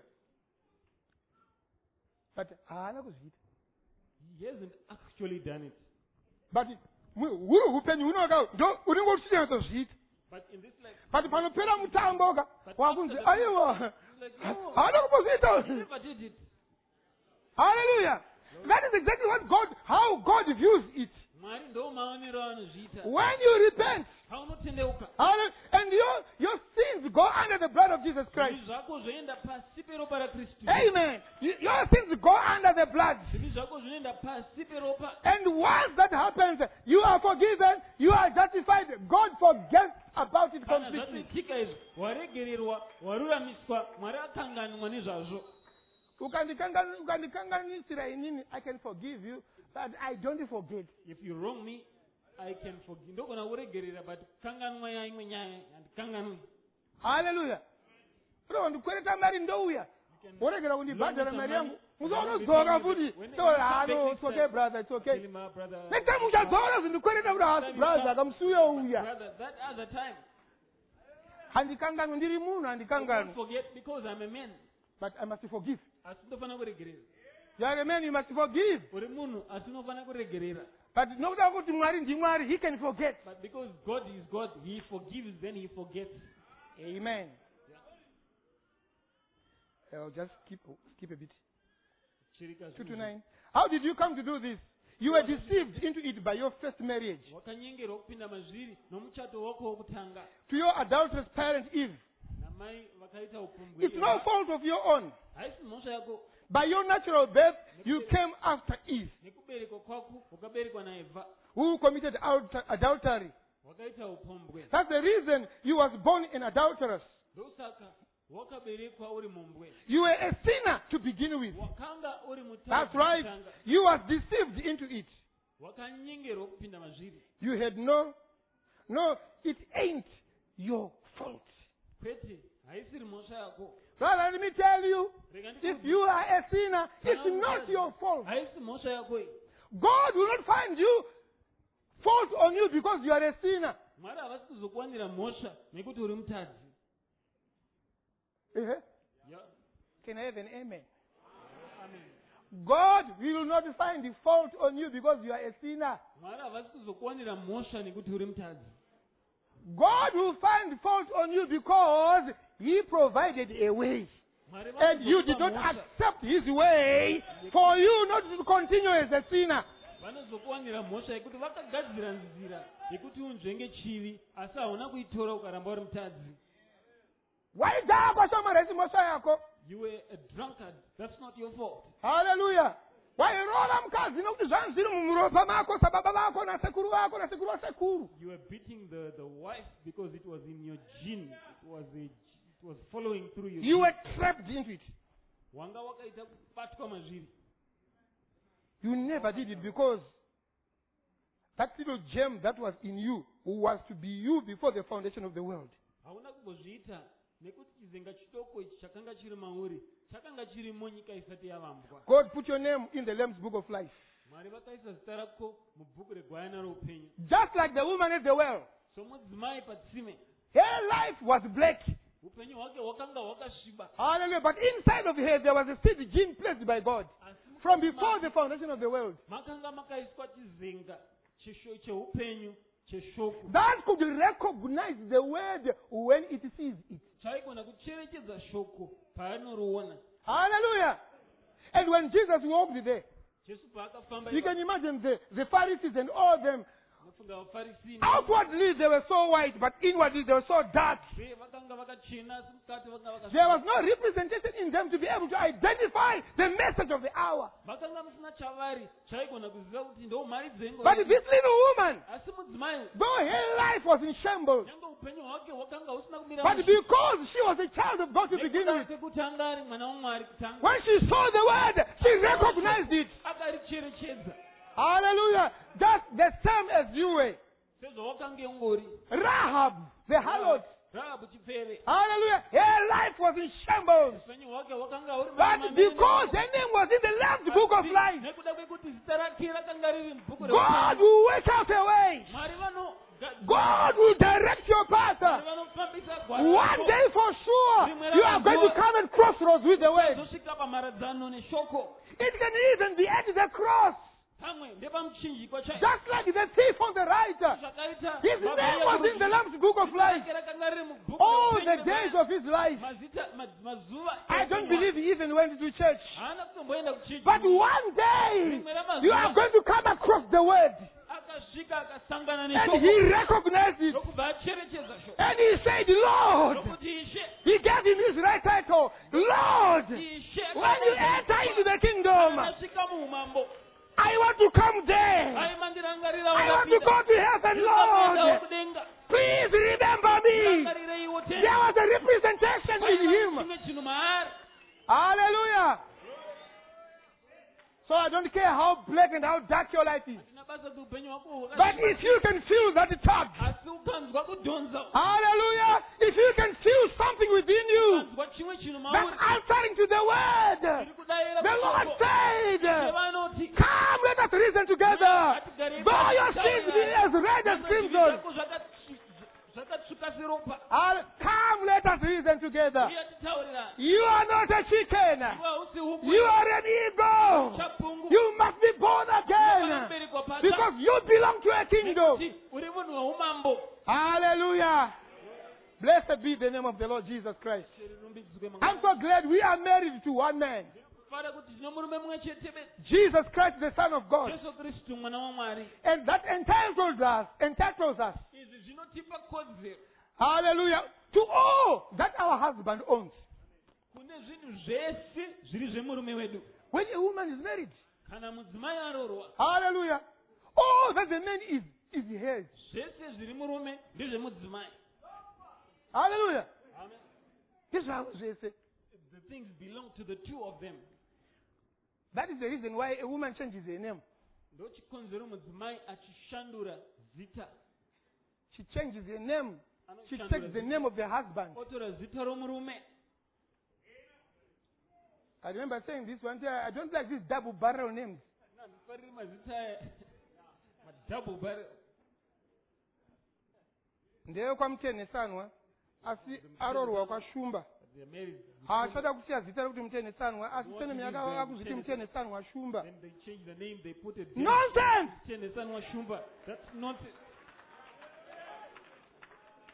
But haana kuzviita. He hasn't actually done it. But huri upenyu hunoka ndo unenge uchiita kuzviita. But in this life, But panopera mutambo ka wakunzi aiwa it's like, no, haana I kumbozviita. never did it. Hallelujah. That is exactly what God, how God views it. Mwari ndo maonero anozviita. When you repent, Paunotendeuka, hallelujah, and your, your sins go under the blood of Jesus Christ. zvivi zvako zvoenda pasi peropa raKristu. Amen. Y- Your sins go under the blood. Zvivi zvako zvinoenda pasi peropa. And once that happens, you are forgiven, you are justified. God forgets about it Kana completely. zvazviitika izvi, waregererwa, waruramiswa, Mwari akanganwa nezvazvo. Ukandikangan- ukandikanganisira inini, I can forgive you, but I don't forget. If you wrong me, I can forgive. Ndogona kuregerera, but kanganwa yaimwe nyaya handikanganwi. Hallelujah. Uno ndikwereta mari ndouya. You can Uregera kundibhadhara loan me mari some yangu. money. Muzoonodzoka futi. When- So, when you ah, come back no, next it's okay, time, brother, it's tell okay. him, "Ah, brother, Next time uchadzora zindikwereta kuti hasi brother akamusuya uya. brother, that other time, Handikanganwi ndiri munhu I won't handikanganwi. forget because I'm a man. But I must forgive. Asi ndofana kuregerera. You are a man, you must forgive. Uri munhu asi unofana kuregerera. But nokuda kuti Mwari ndiMwari, he can forget. But because God is God, He forgives, then He forgets. Amen. I'll just skip skip a bit. Chirika Two to zvinhu. nine. How did you come to do this? You were deceived into it by your first marriage. Wakanyengerwa kupinda mazviri nomuchato wako wokutanga. To your adulterous parent Eve. Namai vakaita upombwe. It's no fault of your own. Haisi mhosva yako. By your natural birth, you came after Eve, Nekuberekwa kwako wakaberekwa naEvha. who committed adulter- adultery. Wakaita upombwe. That's the reason you was born an adulteress. Ndosaka wakaberekwa uri mumbwe. You were a sinner to begin with. Wakanga uri mutadzi That's right. kutanga. You was deceived into it. Wakanyengerwa kupinda mazviri. You had no, no, it ain't your fault. Kwete haisiri mhosva yako. Brother, let me tell you, Rega if ndikuudze. you are a sinner, it's not your fault. Haisi mhosva yako iyi. God will not find you fault on you because you are a sinner. Mwari havasi kuzokuwanira mhosva nekuti uri mutadzi. Eh? Yeah. Can I have an amen? Amen. God will not find the fault on you because you are a sinner. Mwari havasi kuzokuwanira mhosva nekuti uri mutadzi. God will find fault on you because He provided a way. Mwari And you did not vanozokupa mhosva. accept His way for you not to continue as a sinner. Vanozokuwanira mhosva yekuti vakagadzira nzira yekuti unzvenge chivi asi hauna kuitora ukaramba uri mutadzi. Waidhakwa shomaresi mhosva yako. You were a drunkard. That's not your fault. Hallelujah. Wairola mukadzi nokuti zvanhu zviri mumuropa mako sababa vako nasekuru vako nasekuru vasekuru. You were beating the, the wife because it was in your gene. It was a, it was following through your You gene. were trapped into it. Wanga wakaita kubatwa mazviri. You never did it because that little gem that was in you was to be you before the foundation of the world. Hauna kumbozviita nekuti chizenga chitoko ichi chakanga chiri mauri chakanga chirimo nyika isati yavambwa. God put your name in the Lamb's Book of Life. Mwari vakaisa zita rako mubhuku regwayana roupenyu. Just like the woman at the well. Somudzimai patsime. Her life was black. Upenyu hwake hwakanga hwakasviba. Hallelujah. But inside of her there was a seed gene placed by God from before the foundation of the world. Makanga makaiswa chizenga chesho cheupenyu cheshoko. That could recognize the word when it sees it. Chaigona kucherechedza shoko paanoriona. Hallelujah. And when Jesus walked there, Jesu paakafamba you can imagine the, the Pharisees and all them. nofunga vaFarisi Outwardly they were so white, but inwardly they were so dark. vakanga vakachena asi mukati vakanga There was no representation in them to be able to identify the message of the hour. vakanga musina chavari chaigona kuziva kuti ndo mhari dzengo. But this little woman, asi mudzimai though her life was in shambles, nyange upenyu hwake hwakanga husina kumira but because she was a child of God to begin with, sekuti anga ari mwana wamwari kutanga when she saw the word, she recognized it. akaricherechedza Hallelujah. Just the same as you were. sezvawakange ungori. Rahab, the harlot. Rahabu chipfere. Hallelujah. Her life was in shambles. upenyu hwake hwakanga huri But because her name was in the Lamb's Book of Life, nekuda kwekuti zita rake rakanga riri mubhuku God will work out a way. mwari vano God will direct your path. vanofambisa One day for sure, you are going to come at crossroads with the word. gwazosvika pamaradzano neshoko. It can even be at the cross. pamwe ndepamuchinjikwa chaipo. Just like the thief on the right. zvakaita His name was in the Lamb's Book of Life. rakanga riri mubhuku All the reupenyu days of his life. mazita ma- mazuva I don't believe he even went to church. haana kutomboenda kuchinji. But one day, you are going to come across the word. akasvika akasangana And neshoko he recognized it. ndokubva acherechedza shoko And he said, Lord. nokuti ishe He gave him his right title. Lord, ishe when you enter into the kingdom, asvika muumambo I want to come there. aimandirangarira I want to go to heaven, Lord. kudenga Please remember me. rangarirei There was a representation in him. chimwe chinhu maari. Hallelujah. So I don't care how black and how dark your life is. hatina basa kuti upenyu hwako But if you can feel that tug, asi ukanzwa kudhonza hallelujah, if you can feel something within you ukanzwa chimwe chinhu that's mauri answering to the word, iri kudayira the Lord said, vanoti come, let us reason together. Though your sins be as red as crimson, zvakatsvuka seropa I'll- come, let us reason together. uye titaurirana You are not a chicken. iwe hausi huku You are an eagle. chapungu You must be born again vakaberekwa pata because you belong to a kingdom. nekuti uri munhu weumambo. Hallelujah. Blessed be the name of the Lord Jesus Christ. rirumbidzwe I'm so glad we are married to one man, fara kuti tino murume mumwe chete Jesus Christ, the Son of God. jesu kristu mwana wamwari. And that entitles us, entitles us, izvi zvinotipa kodzero hallelujah, to all that our husband owns. kune zvinhu zvese zviri zvemurume wedu. When a woman is married, kana mudzimai arorwa hallelujah, all that the man is, is hers. zvese zviri murume ndezvemudzimai. Hallelujah. Amen. This is how we say. The things belong to the two of them. That is the reason why a woman changes her name. ndo chikonzero mudzimai achishandura zita. She changes her name. She Anoshandura takes the zita. name of the husband. otora zita romurume. I remember saying this one day, I don't like these double barrel names. handifariri mazita madouble barrel. Ndeye kwamtenesanwa asi arorwa kwashumba. They are married. Haachada kusiya zita rekuti mutenesanwa asi tene myaka akuzviti mutenesanwa shumba. Then they change the name. They put it. Nonsense! Tenesanwa Shumba. That's nonsense.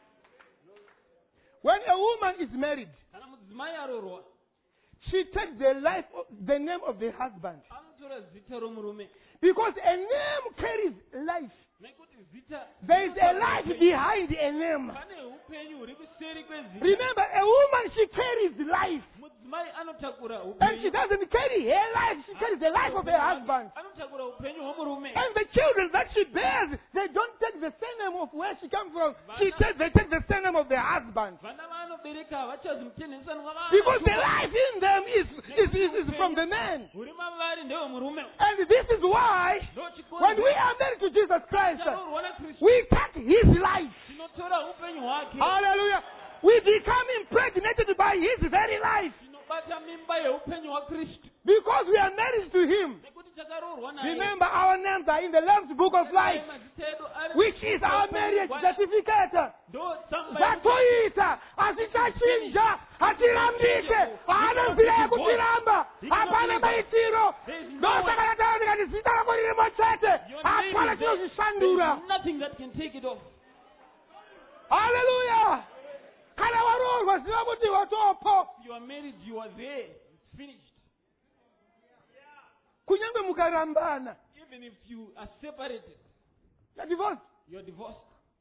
When a woman is married, kana mudzimai arorwa she takes the life, of, the name of the husband. anotora zita romurume Because a name carries life. nekuti zita There is a life behind a name. pane upenyu huri kuseri kwezita. Remember, a woman, she carries life. mudzimai anotakura And she upenyu doesn't carry her life, she carries the life of her husband. anotakura upenyu hwomurume. And the children that she bears, they don't take the surname of where she comes from. She takes, they take the surname of their husband. vana vaanobereka havachazi mutenhesanwa Because the life in them is, is, is, is from the man. huri mavari ndewemurume. And this is why, when we are married to Jesus Christ, tanorwa nakristu we take his life. tinotora upenyu hwake Hallelujah. We become impregnated by his very life. tinobata mimba yeupenyu hwakristu Because we are married to him. nekuti takaroorwa naye. Remember, our names are in the Lamb's Book of Life, mazita edu ari which is our marriage certificate. ndo tsamba Zvatoita hazvichachinja, hatirambike, haana nzira yekutiramba, hapana maitiro. Ndosaka taura ndikati zita rako ririmo chete, hapana chinozvishandura. There's nothing that can take it off. Hallelujah. Kana waroorwa ziva kuti watopo. You are married, you are there. It's finished. Kunyange mukarambana, Even if you are separated, you're divorced. you are divorced.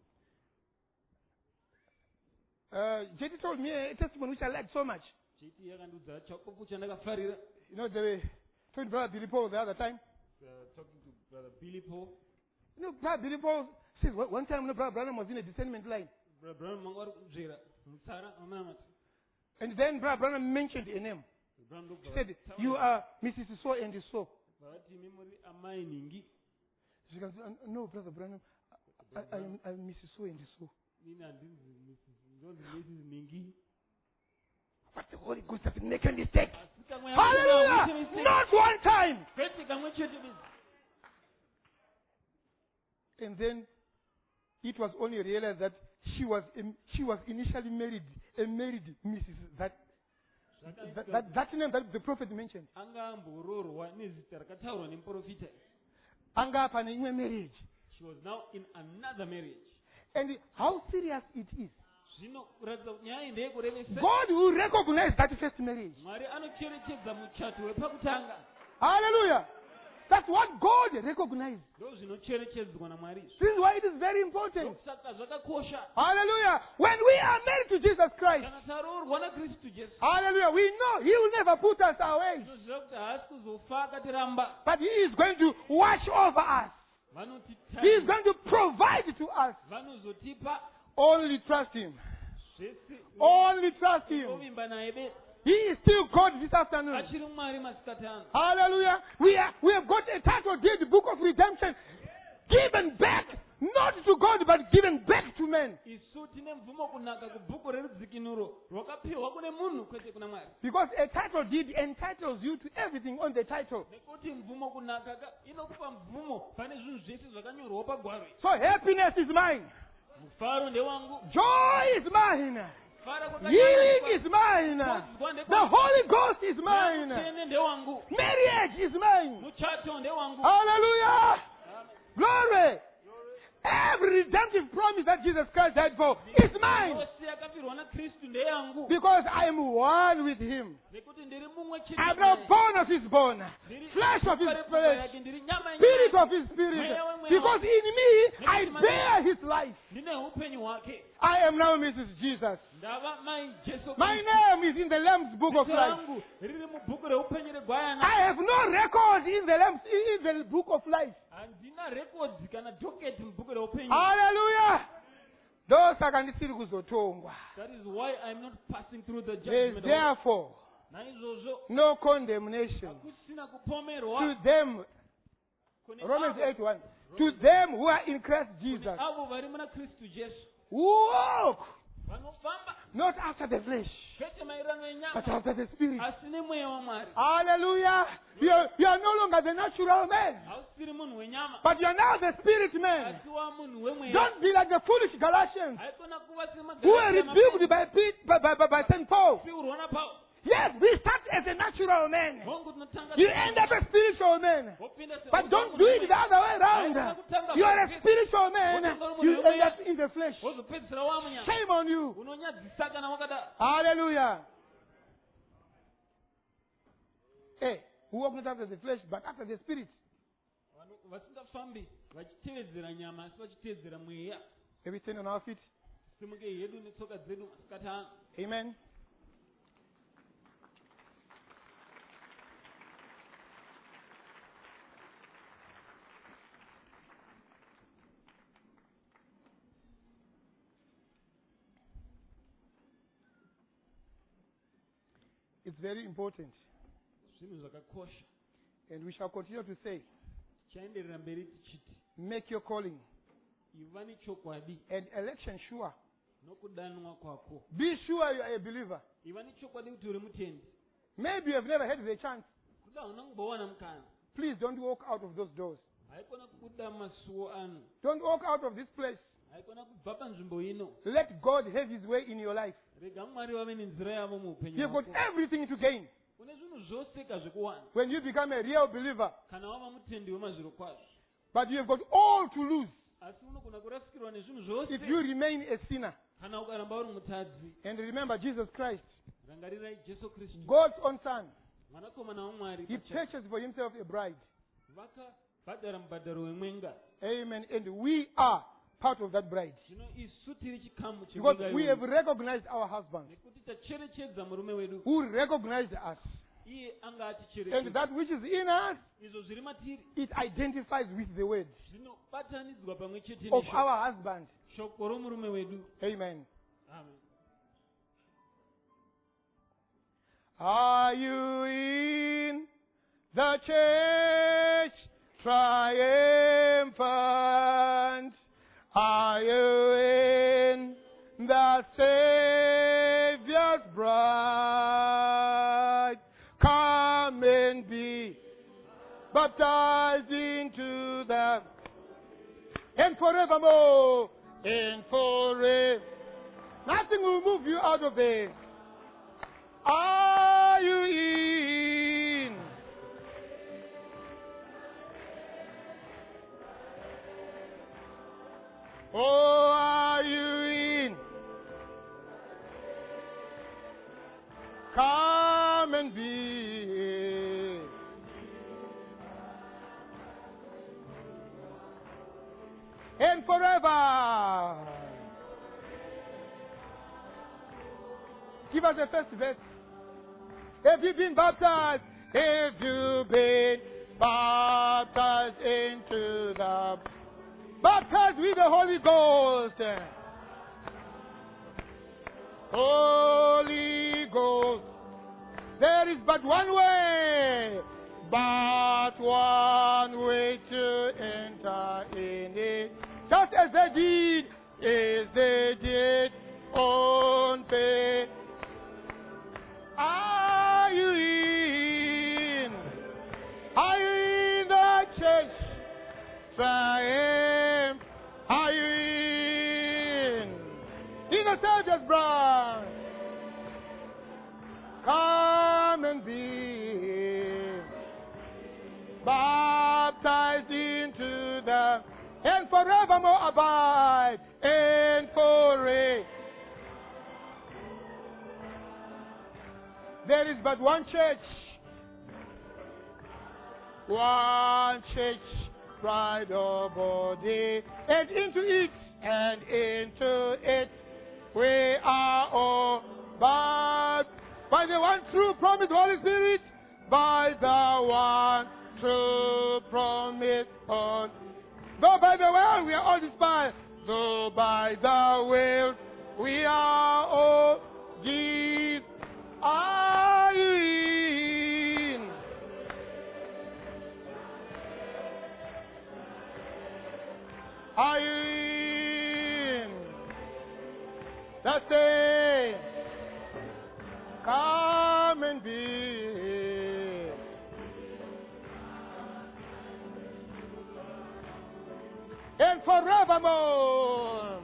Uh, J T told me a testimony which I liked so much. Chiti yakandiudza chapupu chandakafarira. You know, the told Brother Billy Paul the other time. Uh, talking to Brother Billy Paul. You know, Brother Billy Paul says one one time, you know, Brother Branham was in a discernment line. Brother Branham mangwari kunzvera mutsara wamamati. And then Brother Branham mentioned a name. He said, you are Missus So and so. vavati memori amai nhingi. She goes, no, Brother Branham, I, I, am, I am Missus So and so. Nini handinzi ndonzi Missus Ningi. But the Holy Ghost doesn't make a mistake. Hallelujah! Hallelujah! Not one time. Kwete kamwe chete basi. And then it was only realized that she was she was initially married, a married Missus That that, that, that name that the prophet mentioned. Anga amboroorwa nezita rakataurwa nemuprofita. Anga pane imwe marriage. She was now in another marriage. And how serious it is. Zvinoratidza kuti nyaya iyi ndeyekurevesa. God will recognize that first marriage. Mwari anocherechedza muchato wepakutanga. Hallelujah. That's what God recognizes. Ndo zvinocherechedzwa naMwari. This is why it is very important. Ndokusaka zvakakosha. Hallelujah. When we are married to Jesus Christ, Kana taroorwa naKristu Jesu. hallelujah, we know He will never put us away. Tinoziva kuti haasi kuzofa akatiramba. But He is going to watch over us. He is going to provide to us. Vanozotipa. Only trust Him. Zvese. Only trust Him. Ovimba naye bese. He is still God this afternoon. Achiri Mwari masikati ano. Hallelujah. We are we have got a title deed, the book of redemption, given back not to God but given back to men. Isu tine mvumo kunaka kubhuku rerudzikinuro rwakapiwa kune munhu kwete kuna Mwari. Because a title deed entitles you to everything on the title. Nekuti mvumo kunaka inokupa mvumo pane zvinhu zvese zvakanyorwa pagwaro. So happiness is mine. Mufaro ndewangu. Joy is mine. Healing is mine. The Holy Ghost is mine. Marriage is mine. Hallelujah. Glory. Every redemptive promise that Jesus Christ died for is mine. Because I am one with Him. I am now born of His bone, flesh of His flesh, spirit of His spirit. Because in me I bear His life. I am now Missus Jesus. My name is in the Lamb's Book of Life. I have no record in the Lamb's in the Book of Life. Hallelujah. That is why I'm not passing through the There is judgment. therefore no condemnation to them. Romans eight one. To them who are in Christ Jesus, who walk not after the flesh, but after the Spirit. Hallelujah. You are, you are no longer the natural man, but you are now the Spirit man. Don't be like the foolish Galatians who were rebuked by, by, by, by Saint Paul. Yes, we start as a natural man. You end up a spiritual man. But don't do it the other way around. You are a spiritual man. You end up in the flesh. Shame on you. Hallelujah. Hey, who walk not after the flesh, but after the spirit. Can we stand on our feet? Amen. It's very important. And we shall continue to say, make your calling and election sure. Be sure you are a believer. Maybe you have never had the chance. Please don't walk out of those doors. Don't walk out of this place. Let God have His way in your life. You've got everything to gain. When you become a real believer, but you've got all to lose if you remain a sinner. And remember Jesus Christ, God's own Son, He purchased for Himself a bride. Amen. And we are part of that bride. Because we have recognized our husband, who recognized us. And that which is in us, it identifies with the word of our husband. Amen. Are you in the church triumphant? Are you in the Savior's bride? Come and be baptized into the and forevermore and forever. Nothing will move you out of there. Are you in? Oh, are you in? Come and be. And forever. Give us the first verse. Have you been baptized? Have you been baptized into the baptized with the Holy Ghost? Holy Ghost. There is but one way, but one way to enter in it. Just as they did, as they did on faith. Are you in? Are you in the church? Triumph. Are you in? In the Savior's bride. Come and be baptized into the and forevermore abide and forever. There is but one church, one church, bride of body, and into it, and into it, we are all bought by the one true promised Holy Spirit, by the one true promised Holy. Though by the world we are all despised, though by the world we are all despised. Are you in? Are you in? That's it. Come and be. And forevermore.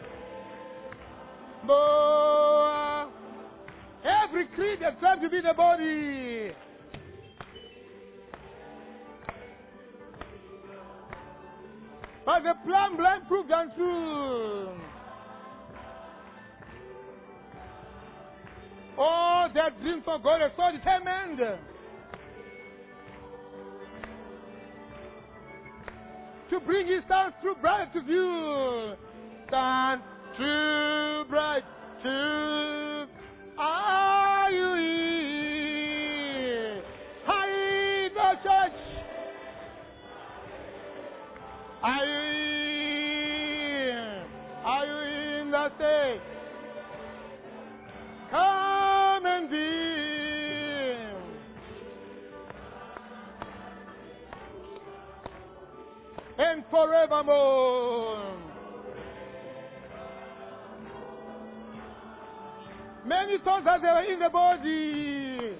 More. Every creed has tried to be the body. But the plumb blind proved untrue. Oh, their dream for God is so determined. To bring his sons through bright to view. Son, true bright, true. Are you here? Are you in the church? Are you in? Are you in the state? Come and be. And forevermore. Many thoughts as they were in the body.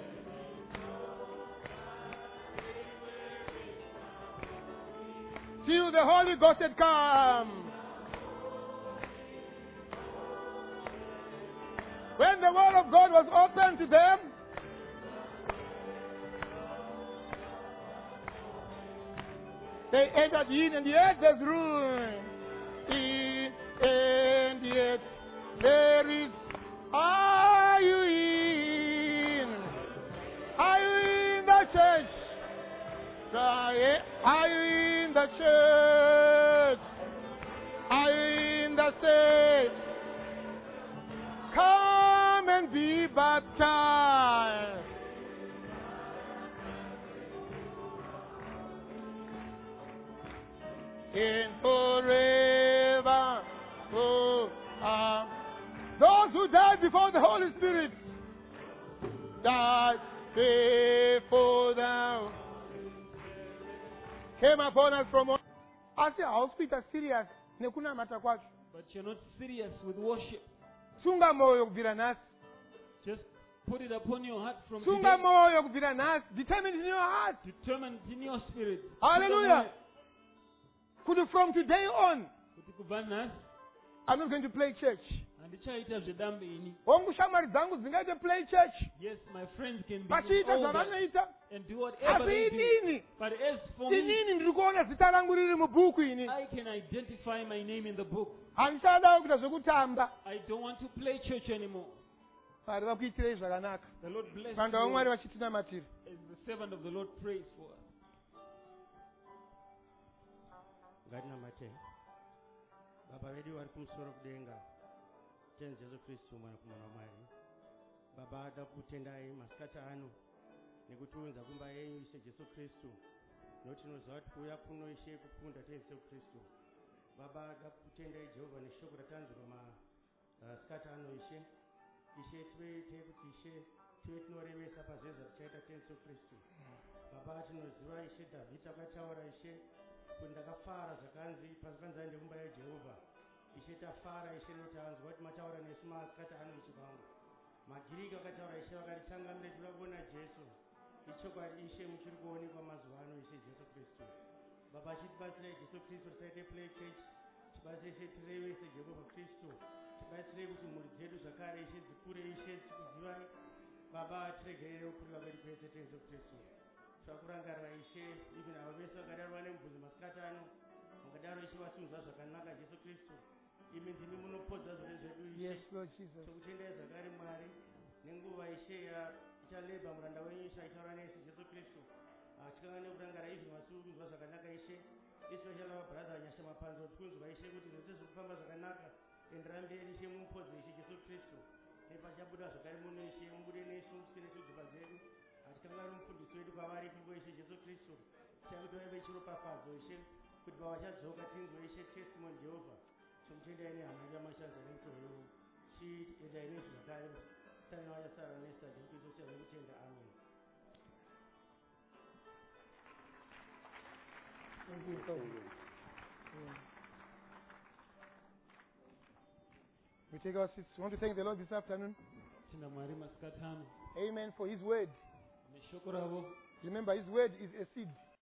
Till the Holy Ghost had come. When the word of God was opened to them, they entered in, and yet there's room. In and yet there is. Are you in? Are you in the church? Are you in the church? Are you in the state? Come and be baptized. In forever. Oh, ah. Those who died before the Holy Spirit died before them. Came upon us from. I say, I'll speak as serious. Nekuna matakwachu. But you're not serious with worship. Sunga moyo kubvira nasi. Just put it upon your heart from Sunga today. moyo kubvira nasi. Determined in your heart. Determined in your spirit. Hallelujah. Could from today on, Kuti kubva nhasi, I'm not going to play church. handichaita zvedambe ini. Hongu shamwari dzangu dzingaite play church. Yes, my friends can be Vachiita all that zvavanoita. and do whatever they Asi do. inini. But as for me, Inini ndiri kuona zita rangu riri mubhuku ini. I can identify my name in the book. Handichadawo kuita zvekutamba. I don't want to play church anymore. Mwari vakuitirei zvakanaka. The Lord bless Vanhu vaMwari you vachitinamatira. as the servant of the Lord prays for us. ngatinamate baba vedu vari kumusoro kudenga tenzi Jesu Kristu mwanakomana waMwari. Baba ada kutendai masikati ano nekutiunza kumba yenyu Ishe Jesu Kristu, nokuti tinoziva kuti kuuya kuno Ishe kukunda tenzi Jesu Kristu. Baba ada kutendai Jehovha neshoko ratanzwa masikati ano Ishe. Ishe tiveite kuti Ishe tive tinorevesa pazveza tichaita tenzi Jesu Kristu. Baba tinoziva Ishe Dhavhidhi akataura Ishe kuti ndakafara zvakanzi pazikanzai ndekumba yaJehovha. Ishe tafara Ishe nekuti anzwa kuti mataura nesu masikati ano Ishe vangu. Magiriki akataura Ishe vakati tsangamire tinoda kuona Jesu. Ichokwadi Ishe muchiri kuonekwa mazuva ano Ishe Jesu Kristu. Baba chitibatsirai Jesu Kristu tisaite play church. Tibatsire Ishe tirevese Jehovha Kristu. Tibatsire kuti mhuri dzedu zvakare Ishe dzikure Ishe dzikuzivai. Baba tiregerere kukurira kwedu kwese tenzi Jesu Kristu. Twakurangarira Ishe even avo vese vakadaro vane mubvunzo masikati ano vakadaro Ishe vasunza zvakanaka Jesu Kristu. Imi ndimi munopodza zvose zvedu Ishe. Yes, Lord Jesus. Tokutendai zvakare Mwari nenguva Ishe ichaleba muranda wenyu Ishe aitaura nesu Jesu Kristu. Tikanga nekurangara izvi masuri kunzwa zvakanaka Ishe. Isu vachala vabhradha vanyasha mapanzo tikunzwa Ishe kuti zvose zviri kufamba zvakanaka. Endera mberi Ishe mumupodze Ishe Jesu Kristu. Nepachabuda zvakare muno Ishe mubude nesu musine chidzoka dzedu. Hatikanga nomufundisi wedu kwavari ipo Ishe Jesu Kristu. Tichakuti vaive chiropafadzo Ishe kuti pavachadzoka tinzwe Ishe testimony Jehovha. Tokutendai nehama yamashanza nemutoro chiendai nezvi zvakare tana vachasara nesa Jesu Kristu tichazokutenda. Amen. Thank you, Father. We take our seats. We want to thank the Lord this afternoon. Tinda Mwari masikati ano Amen for His word. neshoko ravo. Remember, His word is a seed.